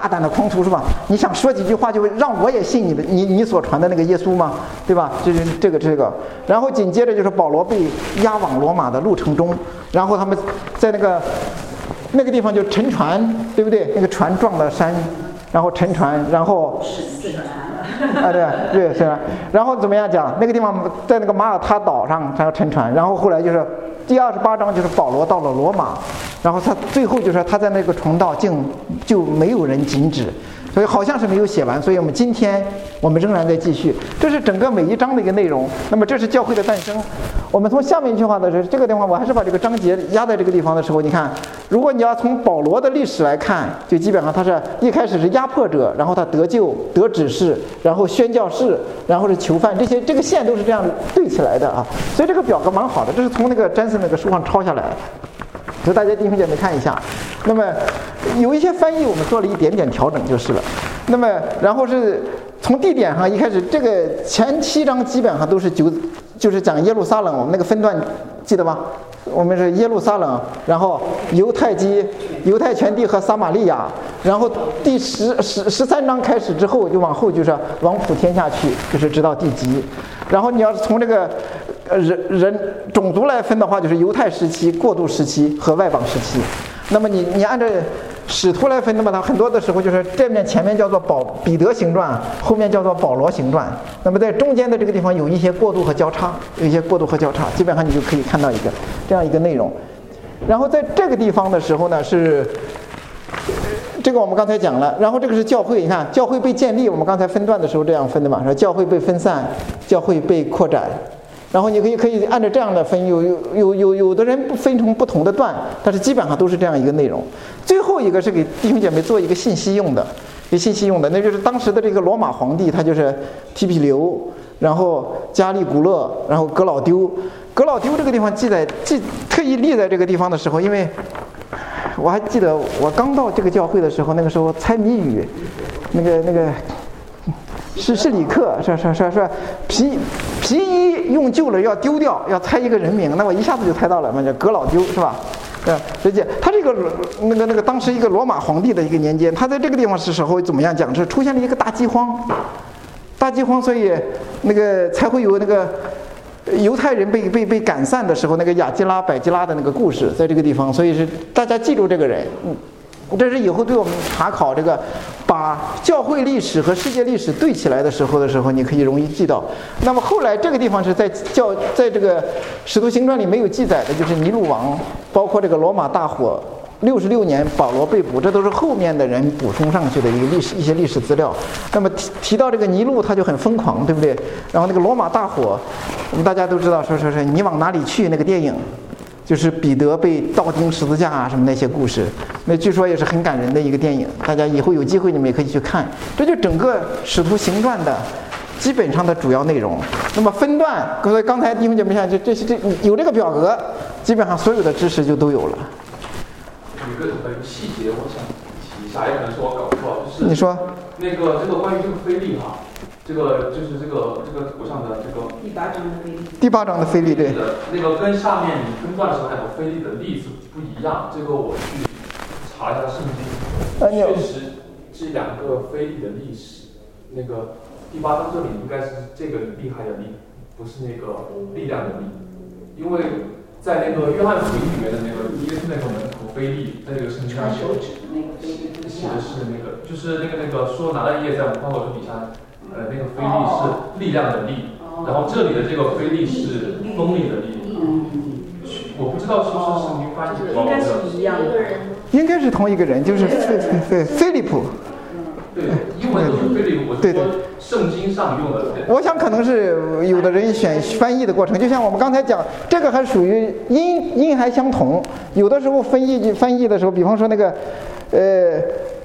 大胆的狂徒是吧？你想说几句话就让我也信你的，你你所传的那个耶稣吗？对吧？这是这个这个。然后紧接着就是保罗被押往罗马的路程中，然后他们在那个那个地方就沉船，对不对？那个船撞了山，然后沉船，然后啊对对是吧？然后怎么样讲？那个地方在那个马耳他岛上，然后沉船，然后后来就是第二十八章就是保罗到了罗马。然后他最后就是他在那个传道竟就没有人禁止，所以好像是没有写完，所以我们今天我们仍然在继续。这是整个每一章的一个内容。那么这是教会的诞生。我们从下面一句话的时候，这个地方我还是把这个章节压在这个地方的时候，你看，如果你要从保罗的历史来看，就基本上他是一开始是压迫者，然后他得救得指示，然后宣教士，然后是囚犯，这些这个线都是这样对起来的啊。所以这个表格蛮好的，这是从那个詹森那个书上抄下来的。所以大家弟兄姐妹看一下，那么有一些翻译我们做了一点点调整就是了。那么然后是从地点上一开始，这个前七章基本上都是九，就是讲耶路撒冷，我们那个分段记得吗？我们是耶路撒冷，然后犹太基、犹太全地和撒玛利亚，然后第十十十三章开始之后就往后就是往普天下去，就是直到地极。然后你要是从这个呃人人种族来分的话，就是犹太时期、过渡时期和外邦时期。那么你你按照使徒来分，那么它很多的时候就是这面前面叫做保彼得行传，后面叫做保罗行传。那么在中间的这个地方有一些过渡和交叉，有一些过渡和交叉，基本上你就可以看到一个这样一个内容。然后在这个地方的时候呢，是这个我们刚才讲了。然后这个是教会，你看教会被建立，我们刚才分段的时候这样分的嘛，说教会被分散，教会被扩展。然后你可以可以按照这样的分，有有有有有的人分成不同的段，但是基本上都是这样一个内容。最后一个是给弟兄姐妹做一个信息用的，给信息用的，那就是当时的这个罗马皇帝，他就是提比留，然后加利古勒，然后格老丢。格老丢这个地方记载记特意立在这个地方的时候，因为我还记得我刚到这个教会的时候，那个时候猜谜语，那个那个。是是李克，是是是是皮皮衣用旧了要丢掉，要猜一个人名，那我一下子就猜到了嘛，叫葛老丢是吧？对，所以他这个那个那个当时一个罗马皇帝的一个年间，他在这个地方是时候怎么样讲？是出现了一个大饥荒，大饥荒，所以那个才会有那个犹太人被被被赶散的时候，那个亚基拉、百基拉的那个故事，在这个地方，所以是大家记住这个人，嗯。这是以后对我们查考这个把教会历史和世界历史对起来的时候的时候，你可以容易记到。那么后来这个地方是在教在这个使徒行传里没有记载的，就是尼禄王，包括这个罗马大火六十六年保罗被捕，这都是后面的人补充上去的一个历史一些历史资料。那么提提到这个尼禄，他就很疯狂，对不对？然后那个罗马大火，我们大家都知道，说说是你往哪里去那个电影。就是彼得被倒钉十字架啊，什么那些故事，那据说也是很感人的一个电影，大家以后有机会你们也可以去看。这就整个使徒行传的基本上的主要内容。那么分段，各位刚才弟兄姐妹看，这这是这有这个表格，基本上所有的知识就都有了。 有一个很细节，我想提一下，也可能是我搞错了，就是你说那个这个关于这个菲利哈。这个就是这个这个图上的这个第八章的菲利， 第八章的菲利对， 那个跟上面你分段的时候还有菲利的例子不一样。这个我去查一下圣经，确实这两个菲利的历史，那个第八章这里应该是这个厉害的力，不是那个力量的力，因为在那个约翰福音里面的那个耶稣那个门徒菲利，在这个圣经上写写的是那个就是那个那个说拿了叶在无花果树底下。呃，那个菲利是力量的力，然后这里的这个菲利是锋利的力。我不知道是不是圣经翻译应该是一样的， 应该是同一个人，就是菲菲菲利普。 对，英文都是菲利普，我是说圣经上用的。 我想可能是有的人选翻译的过程，就像我们刚才讲，这个还属于音音还相同，有的时候翻译翻译的时候，比方说那个呃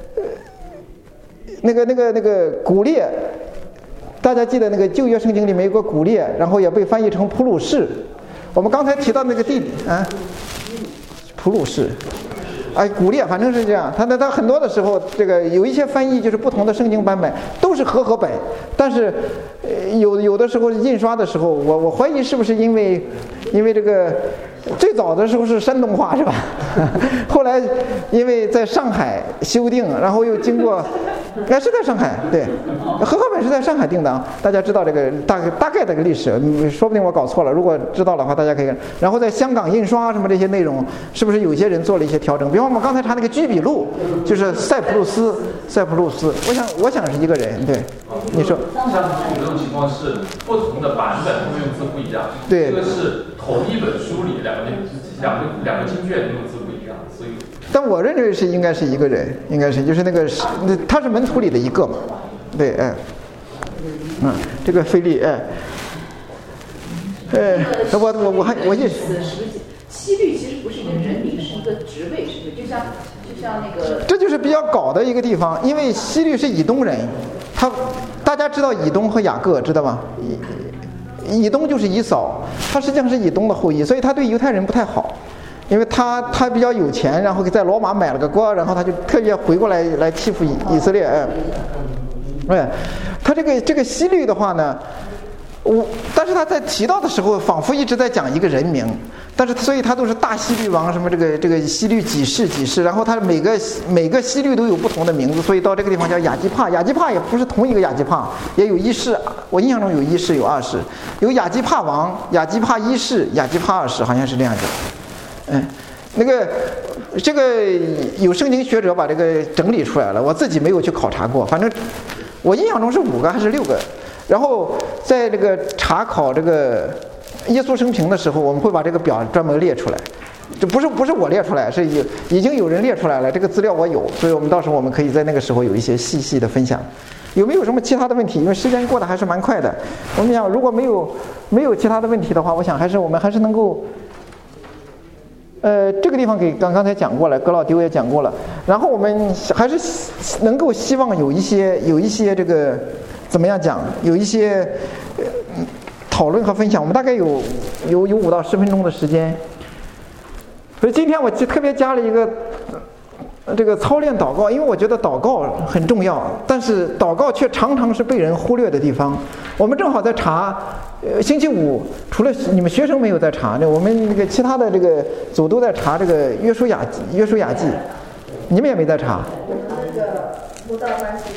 那个那个那个古列。大家记得那个旧约圣经里面有个古列，然后也被翻译成普鲁士。我们刚才提到那个地啊，普鲁士，哎，古列，反正是这样。他他他很多的时候，这个有一些翻译就是不同的圣经版本都是和合本，但是、呃、有有的时候印刷的时候，我我怀疑是不是因为因为这个最早的时候是山东话是吧？ 后来因为在上海修订，然后又经过，哎是在上海，对，和合本是在上海定的，大家知道这个大概大概这个历史，说不定我搞错了，如果知道的话大家可以。然后在香港印刷什么这些内容，是不是有些人做了一些调整？比方我们刚才查那个居比路，就是塞浦路斯，塞浦路斯，我想我想是一个人，对，你说。 像这种情况是不同的版本用字不一样， 对， 这个是同一本书里两个两个两个经卷用字不一样，所以。 但我认为是应该是一个人，应该是就是那个是他是门徒里的一个嘛，对，哎，嗯，这个腓力，哎，哎，我我我还我也。 西律其实不是一个人名，是一个职位，是不是？就像就像那个。 这就是比较搞的一个地方，因为西律是以东人，他大家知道以东和雅各，知道吗？以以东就是以扫，他实际上是以东的后裔，所以他对犹太人不太好，因为他他比较有钱，然后在罗马买了个国，然后他就特别回过来来欺负以以色列。哎，哎，他这个这个西律的话呢。我，但是他在提到的时候，仿佛一直在讲一个人名，但是所以他都是大西律王什么这个这个西律几世几世，然后他每个每个西律都有不同的名字，所以到这个地方叫亚基帕。亚基帕也不是同一个亚基帕，也有一世，我印象中有一世有二世，有亚基帕王、亚基帕一世、亚基帕二世，好像是这样讲。嗯，那个这个有圣经学者把这个整理出来了，我自己没有去考察过，反正我印象中是五个还是六个。然后在这个查考这个耶稣生平的时候，我们会把这个表专门列出来。这不是不是我列出来，是已已经有人列出来了。这个资料我有，所以我们到时候我们可以在那个时候有一些细细的分享。有没有什么其他的问题？因为时间过得还是蛮快的。我们想，如果没有没有其他的问题的话，我想还是我们还是能够。呃，这个地方给刚刚才讲过了，格老丢也讲过了。然后我们还是能够希望有一些有一些这个。怎么样讲？有一些、呃、讨论和分享，我们大概有有有五到十分钟的时间。所以今天我特别加了一个、呃、这个操练祷告，因为我觉得祷告很重要，但是祷告却常常是被人忽略的地方。我们正好在查，呃，星期五除了你们学生没有在查，我们那个其他的这个组都在查这个约书亚记，约书亚记，你们也没在查。 那个慕道班是。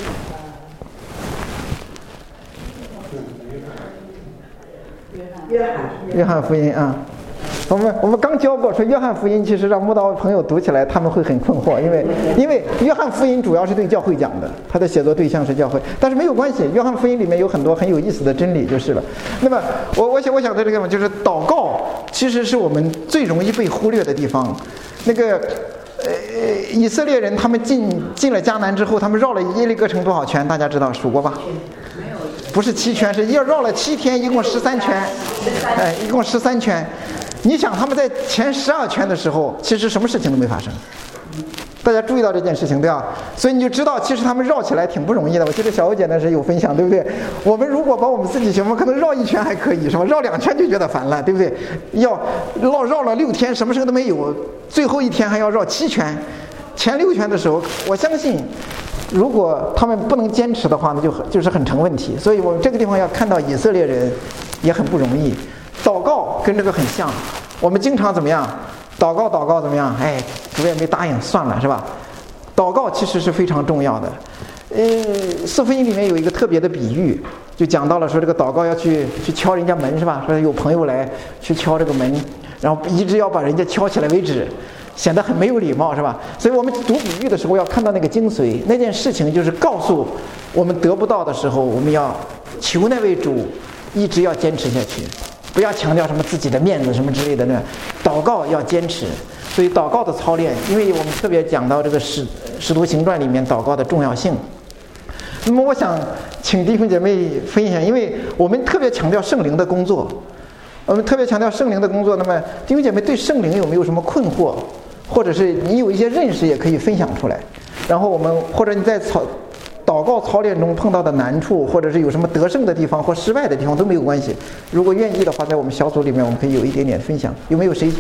约翰， 约翰福音啊，我们我们刚教过，说约翰福音其实让慕道朋友读起来他们会很困惑，因为因为约翰福音主要是对教会讲的，他的写作对象是教会，但是没有关系，约翰福音里面有很多很有意思的真理就是了。那么我我想我想在这个地方就是祷告，其实是我们最容易被忽略的地方。那个呃以色列人他们进进了迦南之后，他们绕了耶利哥城多少圈？大家知道数过吧？不是七圈，是要绕了七天，一共十三圈，哎，一共十三圈。你想他们在前十二圈的时候，其实什么事情都没发生。大家注意到这件事情对吧？所以你就知道，其实他们绕起来挺不容易的。我记得小欧姐那时有分享，对不对？我们如果把我们自己学，我们可能绕一圈还可以，是吧？绕两圈就觉得烦了，对不对？要绕绕了六天，什么事都没有，最后一天还要绕七圈。前六圈的时候，我相信。如果他们不能坚持的话，那就很就是很成问题。所以我们这个地方要看到以色列人也很不容易。祷告跟这个很像，我们经常怎么样？祷告祷告怎么样？哎，主也没答应，算了是吧？祷告其实是非常重要的。呃，四福音里面有一个特别的比喻，就讲到了说这个祷告要去去敲人家门是吧？说有朋友来去敲这个门，然后一直要把人家敲起来为止。显得很没有礼貌是吧？所以我们读比喻的时候要看到那个精髓，那件事情就是告诉我们得不到的时候，我们要求那位主，一直要坚持下去，不要强调什么自己的面子什么之类的呢。祷告要坚持，所以祷告的操练，因为我们特别讲到这个使使徒行传里面祷告的重要性。那么我想请弟兄姐妹分享，因为我们特别强调圣灵的工作，我们特别强调圣灵的工作。那么弟兄姐妹对圣灵有没有什么困惑？或者是你有一些认识也可以分享出来，然后我们或者你在操祷告操练中碰到的难处，或者是有什么得胜的地方或失败的地方都没有关系。如果愿意的话，在我们小组里面我们可以有一点点分享。有没有谁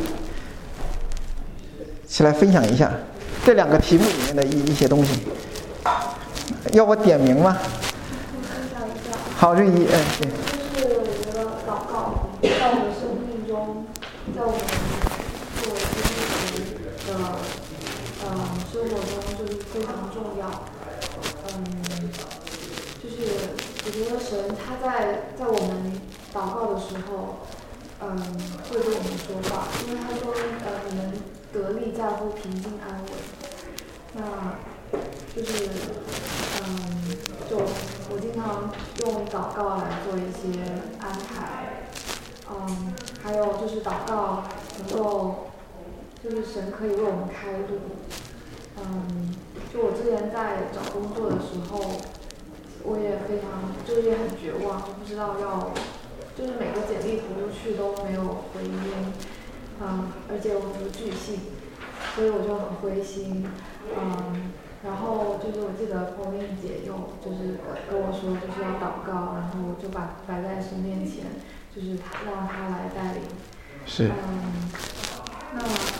起来分享一下这两个题目里面的一一些东西？要我点名吗？好，瑞一，嗯， 对。就是我觉得祷告在我们生命中，在我们作为基督徒的他在在我们祷告的时候，嗯，会对我们说话，因为他说，呃，你们得力在乎平静安稳。那就是，嗯，就我经常用祷告来做一些安排，嗯，还有就是祷告能够，就是神可以为我们开路，嗯，就我之前在找工作的时候，我也非常就是也很绝望，不知道要，就是每个简历投出去都没有回音，嗯，而且我不拒信，所以我就很灰心，嗯。然后就是我记得彭丽姐又就是跟我说就是要祷告，然后我就把摆在神面前，就是让他来带领。 是。 嗯，那，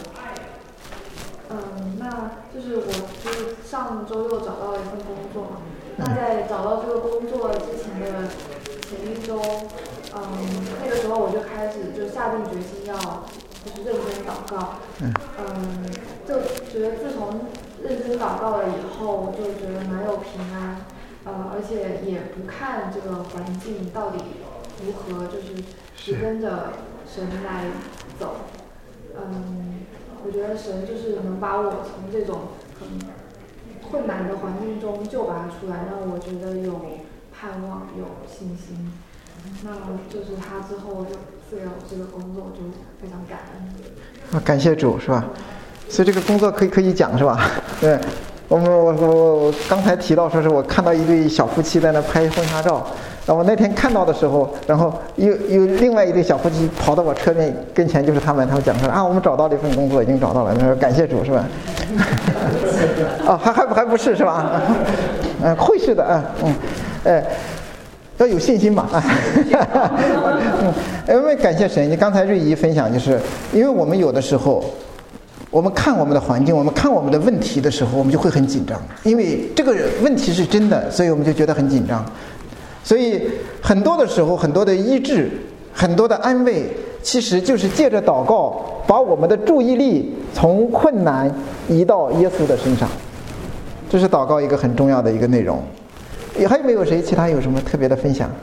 嗯，那就是我就是上周又找到了一份工作嘛。那在找到这个工作之前的前一周，嗯，那个时候我就开始就下定决心要就是认真祷告。嗯。嗯，就觉得自从认真祷告了以后，就觉得蛮有平安，呃，而且也不看这个环境到底如何，就是只跟着神来走。嗯，我觉得神就是能把我从这种很困难的环境中救拔出来，让我觉得有盼望、有信心。那就是他之后就赐给我这个工作，就非常感恩。 啊，感谢主，是吧？所以这个工作可以可以讲，是吧？对，我们我我我刚才提到说是我看到一对小夫妻在那拍婚纱照，然后我那天看到的时候，然后有有另外一对小夫妻跑到我车面跟前，就是他们，他们讲说啊，我们找到了一份工作，已经找到了，那说感谢主，是吧？哦，还还还不是是吧？嗯，会是的啊，嗯，哎。要有信心嘛啊！嗯，因为感谢神，你刚才瑞怡分享，就是因为我们有的时候，我们看我们的环境，我们看我们的问题的时候，我们就会很紧张，因为这个问题是真的，所以我们就觉得很紧张。所以很多的时候，很多的医治，很多的安慰，其实就是借着祷告，把我们的注意力从困难移到耶稣的身上。这是祷告一个很重要的一个内容。还有没有谁其他有什么特别的分享？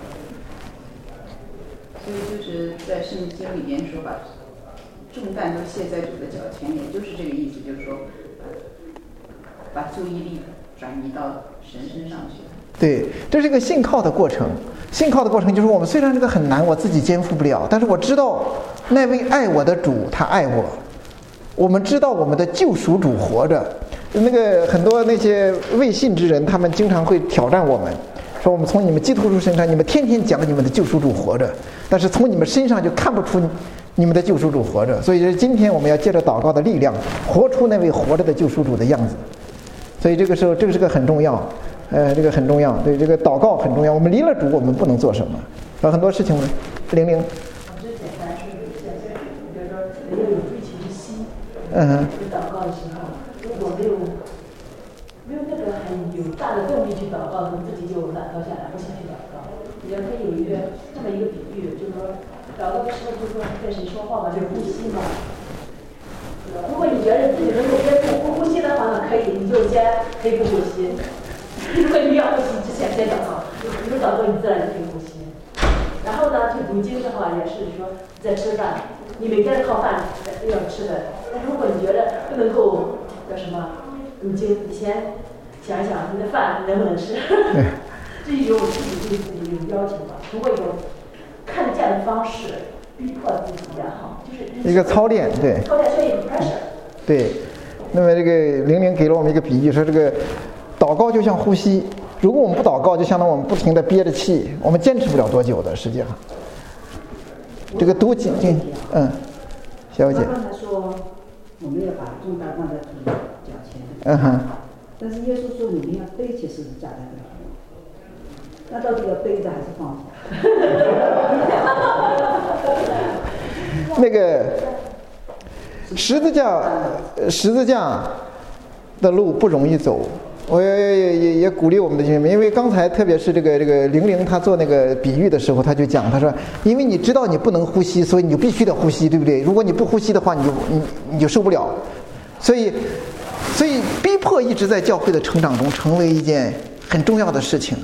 所以就是在圣经里面说把重担都卸在主的脚前，也就是这个意思，就是说把注意力转移到神身上去。 对，这是一个信靠的过程。信靠的过程就是我们虽然这个很难，我自己肩负不了，但是我知道那位爱我的主他爱我，我们知道我们的救赎主活着。那个很多那些未信之人，他们经常会挑战我们，说我们从你们基督徒身上，你们天天讲你们的救赎主活着，但是从你们身上就看不出你们的救赎主活着。所以今天我们要借着祷告的力量，活出那位活着的救赎主的样子。所以这个时候，这个是个很重要，呃，这个很重要。对，这个祷告很重要。我们离了主，我们不能做什么。有很多事情，玲玲。 我是简单说一下，比如说人要有追求的心。 嗯哼。 祷告的时候。如果没有没有那个很有大的动力去祷告，可能自己就懒惰下来，不想去祷告。也可以有一个这么一个比喻，就是说，祷告的时候就是说跟谁说话嘛，就是呼吸嘛。如果你觉得自己能够先不呼吸的话呢，可以，你就先可以不呼吸。如果你要呼吸之前先祷告，你不祷告你自然就可以呼吸。然后呢，去读经的话也是说在吃饭，你每天靠饭要吃的，但如果你觉得不能够。叫什么？你就你先想一想，你的饭能不能吃？这一种自己对自己有要求吧，通过一种看得见的方式逼迫自己也好，就是一个操练，对。 操练所以 pressure。 对，那么这个玲玲给了我们一个比喻，说这个祷告就像呼吸，如果我们不祷告，就相当于我们不停地憋着气，我们坚持不了多久的，实际上。这个多紧紧，嗯，小姐。 刚才说。我们要把重担放在主的脚前。 嗯哼。 但是耶稣说你们要背起十字架来跟我。那到底要背着还是放下？那个十字架，十字架的路不容易走。我也也也鼓励我们的弟兄们，因为刚才特别是这个这个玲玲她做那个比喻的时候，她就讲，她说，因为你知道你不能呼吸，所以你就必须得呼吸，对不对？如果你不呼吸的话，你就你你就受不了。所以，所以逼迫一直在教会的成长中成为一件很重要的事情。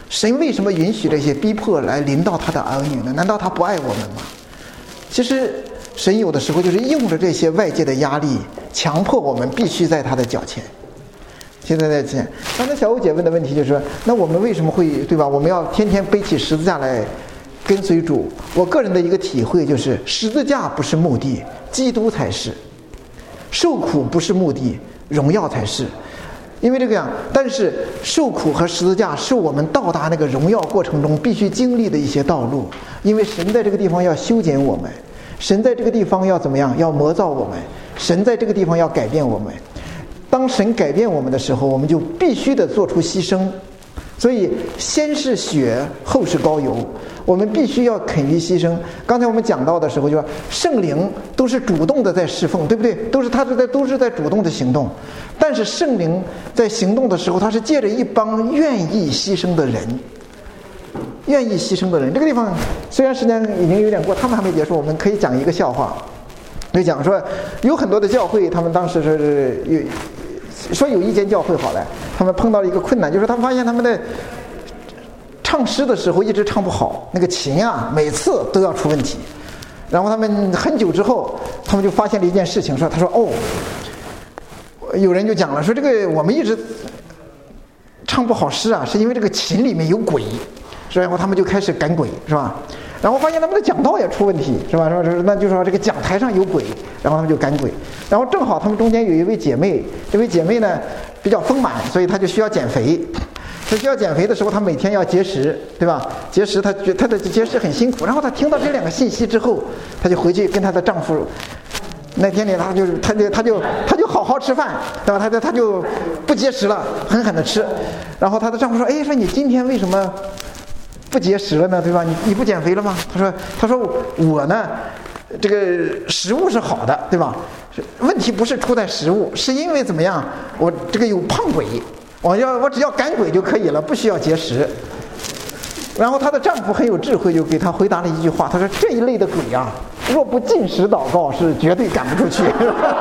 神为什么允许这些逼迫来临到他的儿女呢？难道他不爱我们吗？其实神有的时候就是用着这些外界的压力，强迫我们必须在他的脚前。现在在讲，刚才小欧姐问的问题就是说，那我们为什么会对吧？我们要天天背起十字架来跟随主？我个人的一个体会就是，十字架不是目的，基督才是；受苦不是目的，荣耀才是。因为这个样，但是受苦和十字架是我们到达那个荣耀过程中必须经历的一些道路。因为神在这个地方要修剪我们，神在这个地方要怎么样？要磨造我们，神在这个地方要改变我们。当神改变我们的时候，我们就必须得做出牺牲。所以先是血，后是膏油，我们必须要肯于牺牲。刚才我们讲到的时候就说，圣灵都是主动的在侍奉，对不对？都是他是在都是在主动的行动。但是圣灵在行动的时候，他是借着一帮愿意牺牲的人，愿意牺牲的人。这个地方虽然时间已经有点过，他们还没结束，我们可以讲一个笑话。就讲说，有很多的教会，他们当时是有说有一间教会好了，他们碰到了一个困难，就是他们发现他们的唱诗的时候一直唱不好，那个琴啊每次都要出问题。然后他们很久之后，他们就发现了一件事情，说他说哦，有人就讲了，说这个我们一直唱不好诗啊，是因为这个琴里面有鬼，然后他们就开始赶鬼，是吧？然后发现他们的讲道也出问题，是吧？说那就说这个讲台上有鬼，然后他们就赶鬼。然后正好他们中间有一位姐妹，这位姐妹呢比较丰满，所以她就需要减肥。她需要减肥的时候，她每天要节食，对吧？节食，她觉她的节食很辛苦。然后她听到这两个信息之后，她就回去跟她的丈夫。那天里，她就她就她就她就好好吃饭，对吧？她就她就不节食了，狠狠的吃。然后她的丈夫说：“哎，说你今天为什么不节食了呢？对吧？你你不减肥了吗？”他说：“他说我呢，这个食物是好的，对吧？问题不是出在食物，是因为怎么样？我这个有胖鬼，我要我只要赶鬼就可以了，不需要节食。”然后她的丈夫很有智慧，就给她回答了一句话，他说：“这一类的鬼啊，若不禁食祷告，是绝对赶不出去。”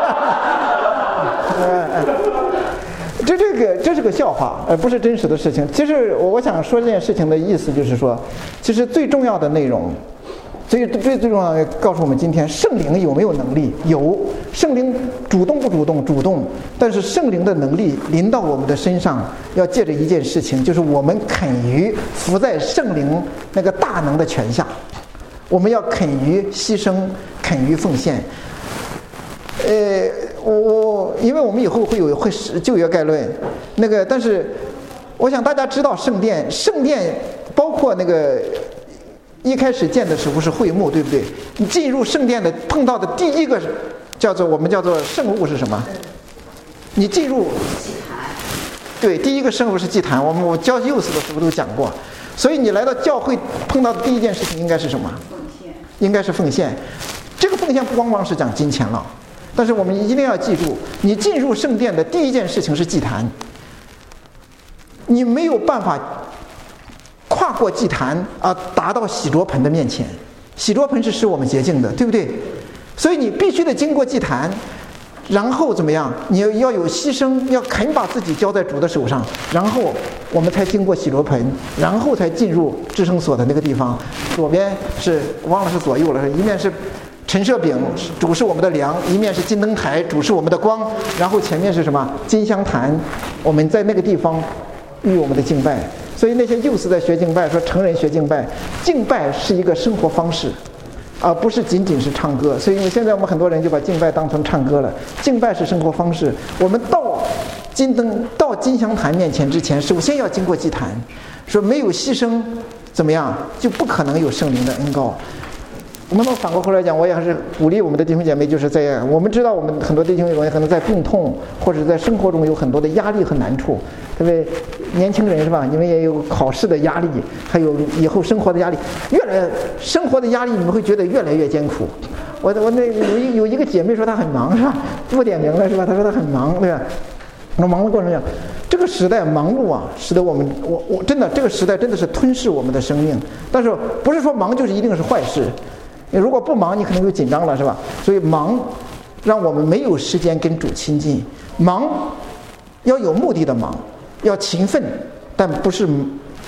这这个这是个笑话，而不是真实的事情。其实我我想说这件事情的意思就是说，其实最重要的内容，最最最重要的告诉我们，今天圣灵有没有能力？有，圣灵主动不主动？主动。但是圣灵的能力临到我们的身上，要借着一件事情，就是我们肯于服在圣灵那个大能的权下，我们要肯于牺牲，肯于奉献。呃，我我因为我们以后会有会旧约概论，那个但是我想大家知道圣殿，圣殿包括那个一开始建的时候是会幕，对不对？你进入圣殿的碰到的第一个叫做我们叫做圣物是什么？你进入祭坛，对，第一个圣物是祭坛。我们我教幼师的时候都讲过，所以你来到教会碰到的第一件事情应该是什么？ 奉献， 应该是奉献。这个奉献不光光是讲金钱了。但是我们一定要记住，你进入圣殿的第一件事情是祭坛，你没有办法跨过祭坛啊，达到洗濯盆的面前。洗濯盆是使我们洁净的，对不对？所以你必须得经过祭坛，然后怎么样？你要有牺牲，要肯把自己交在主的手上，然后我们才经过洗濯盆，然后才进入至圣所的那个地方。左边是忘了是左右了，一面是陈设饼，主是我们的粮；一面是金灯台，主是我们的光。然后前面是什么？金香坛。我们在那个地方与我们的敬拜。所以那些幼师在学敬拜，说成人学敬拜，敬拜是一个生活方式，而不是仅仅是唱歌。所以现在我们很多人就把敬拜当成唱歌了。敬拜是生活方式。我们到金灯到金香坛面前之前，首先要经过祭坛。说没有牺牲，怎么样就不可能有圣灵的恩膏。那么反过头来讲，我也还是鼓励我们的弟兄姐妹，就是在我们知道我们很多弟兄姐妹可能在病痛或者在生活中有很多的压力和难处，对不对？年轻人是吧？你们也有考试的压力，还有以后生活的压力，越来生活的压力你们会觉得越来越艰苦。我我那有一有一个姐妹说她很忙是吧？不点名了是吧？她说她很忙，对吧？那忙的过程中，这个时代忙碌啊，使得我们我我真的这个时代真的是吞噬我们的生命。但是不是说忙就是一定是坏事。你如果不忙，你可能就紧张了，是吧？所以忙，让我们没有时间跟主亲近。忙，要有目的的忙，要勤奋，但不是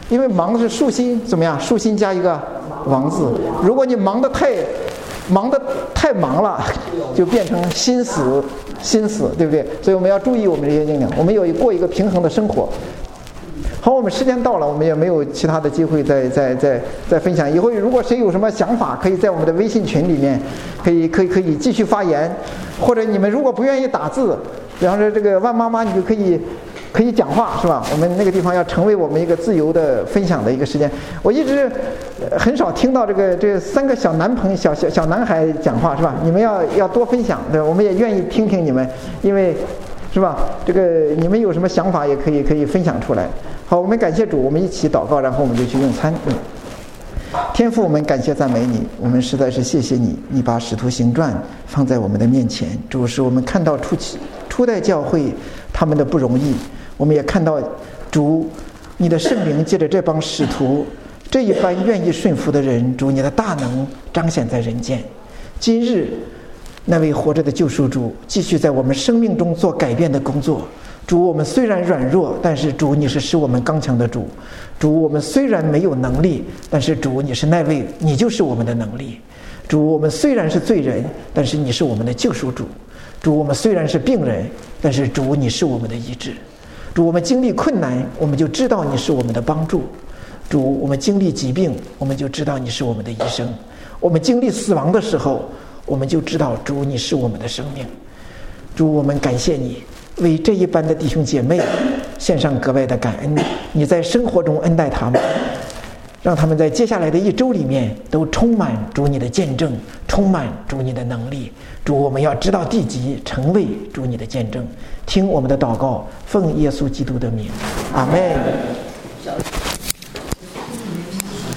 因为忙是竖心，怎么样？竖心加一个王字。如果你忙得太忙得太忙了，就变成心死心死，对不对？所以我们要注意我们这些经历，我们有过一个平衡的生活。好，我们时间到了，我们也没有其他的机会再再再再分享。以后如果谁有什么想法，可以在我们的微信群里面，可以可以可以继续发言，或者你们如果不愿意打字，比方说这个万妈妈，你就可以可以讲话，是吧？我们那个地方要成为我们一个自由的分享的一个时间。我一直很少听到这个这三个小男朋友小小小男孩讲话，是吧？你们要要多分享，对吧？我们也愿意听听你们，因为是吧？这个你们有什么想法也可以可以分享出来。好，我们感谢主，我们一起祷告，然后我们就去用餐。嗯，天父，我们感谢赞美你，我们实在是谢谢你，你把使徒行传放在我们的面前，主，使我们看到初期初代教会他们的不容易，我们也看到主你的圣灵借着这帮使徒这一般愿意顺服的人，主你的大能彰显在人间。今日那位活着的救赎主继续在我们生命中做改变的工作。主，我们虽然软弱，但是主你是使我们刚强的主。主，我们虽然没有能力，但是主你是那位，你就是我们的能力。主，我们虽然是罪人，但是你是我们的救赎主。主，我们虽然是病人，但是主你是我们的医治。主，我们经历困难，我们就知道你是我们的帮助。主，我们经历疾病，我们就知道你是我们的医生。我们经历死亡的时候，我们就知道主你是我们的生命。主，我们感谢你，为这一班的弟兄姐妹献上格外的感恩。你在生活中恩待他们，让他们在接下来的一周里面都充满主你的见证，充满主你的能力。主，我们要知道地极，成为主你的见证。听我们的祷告，奉耶稣基督的名，阿们。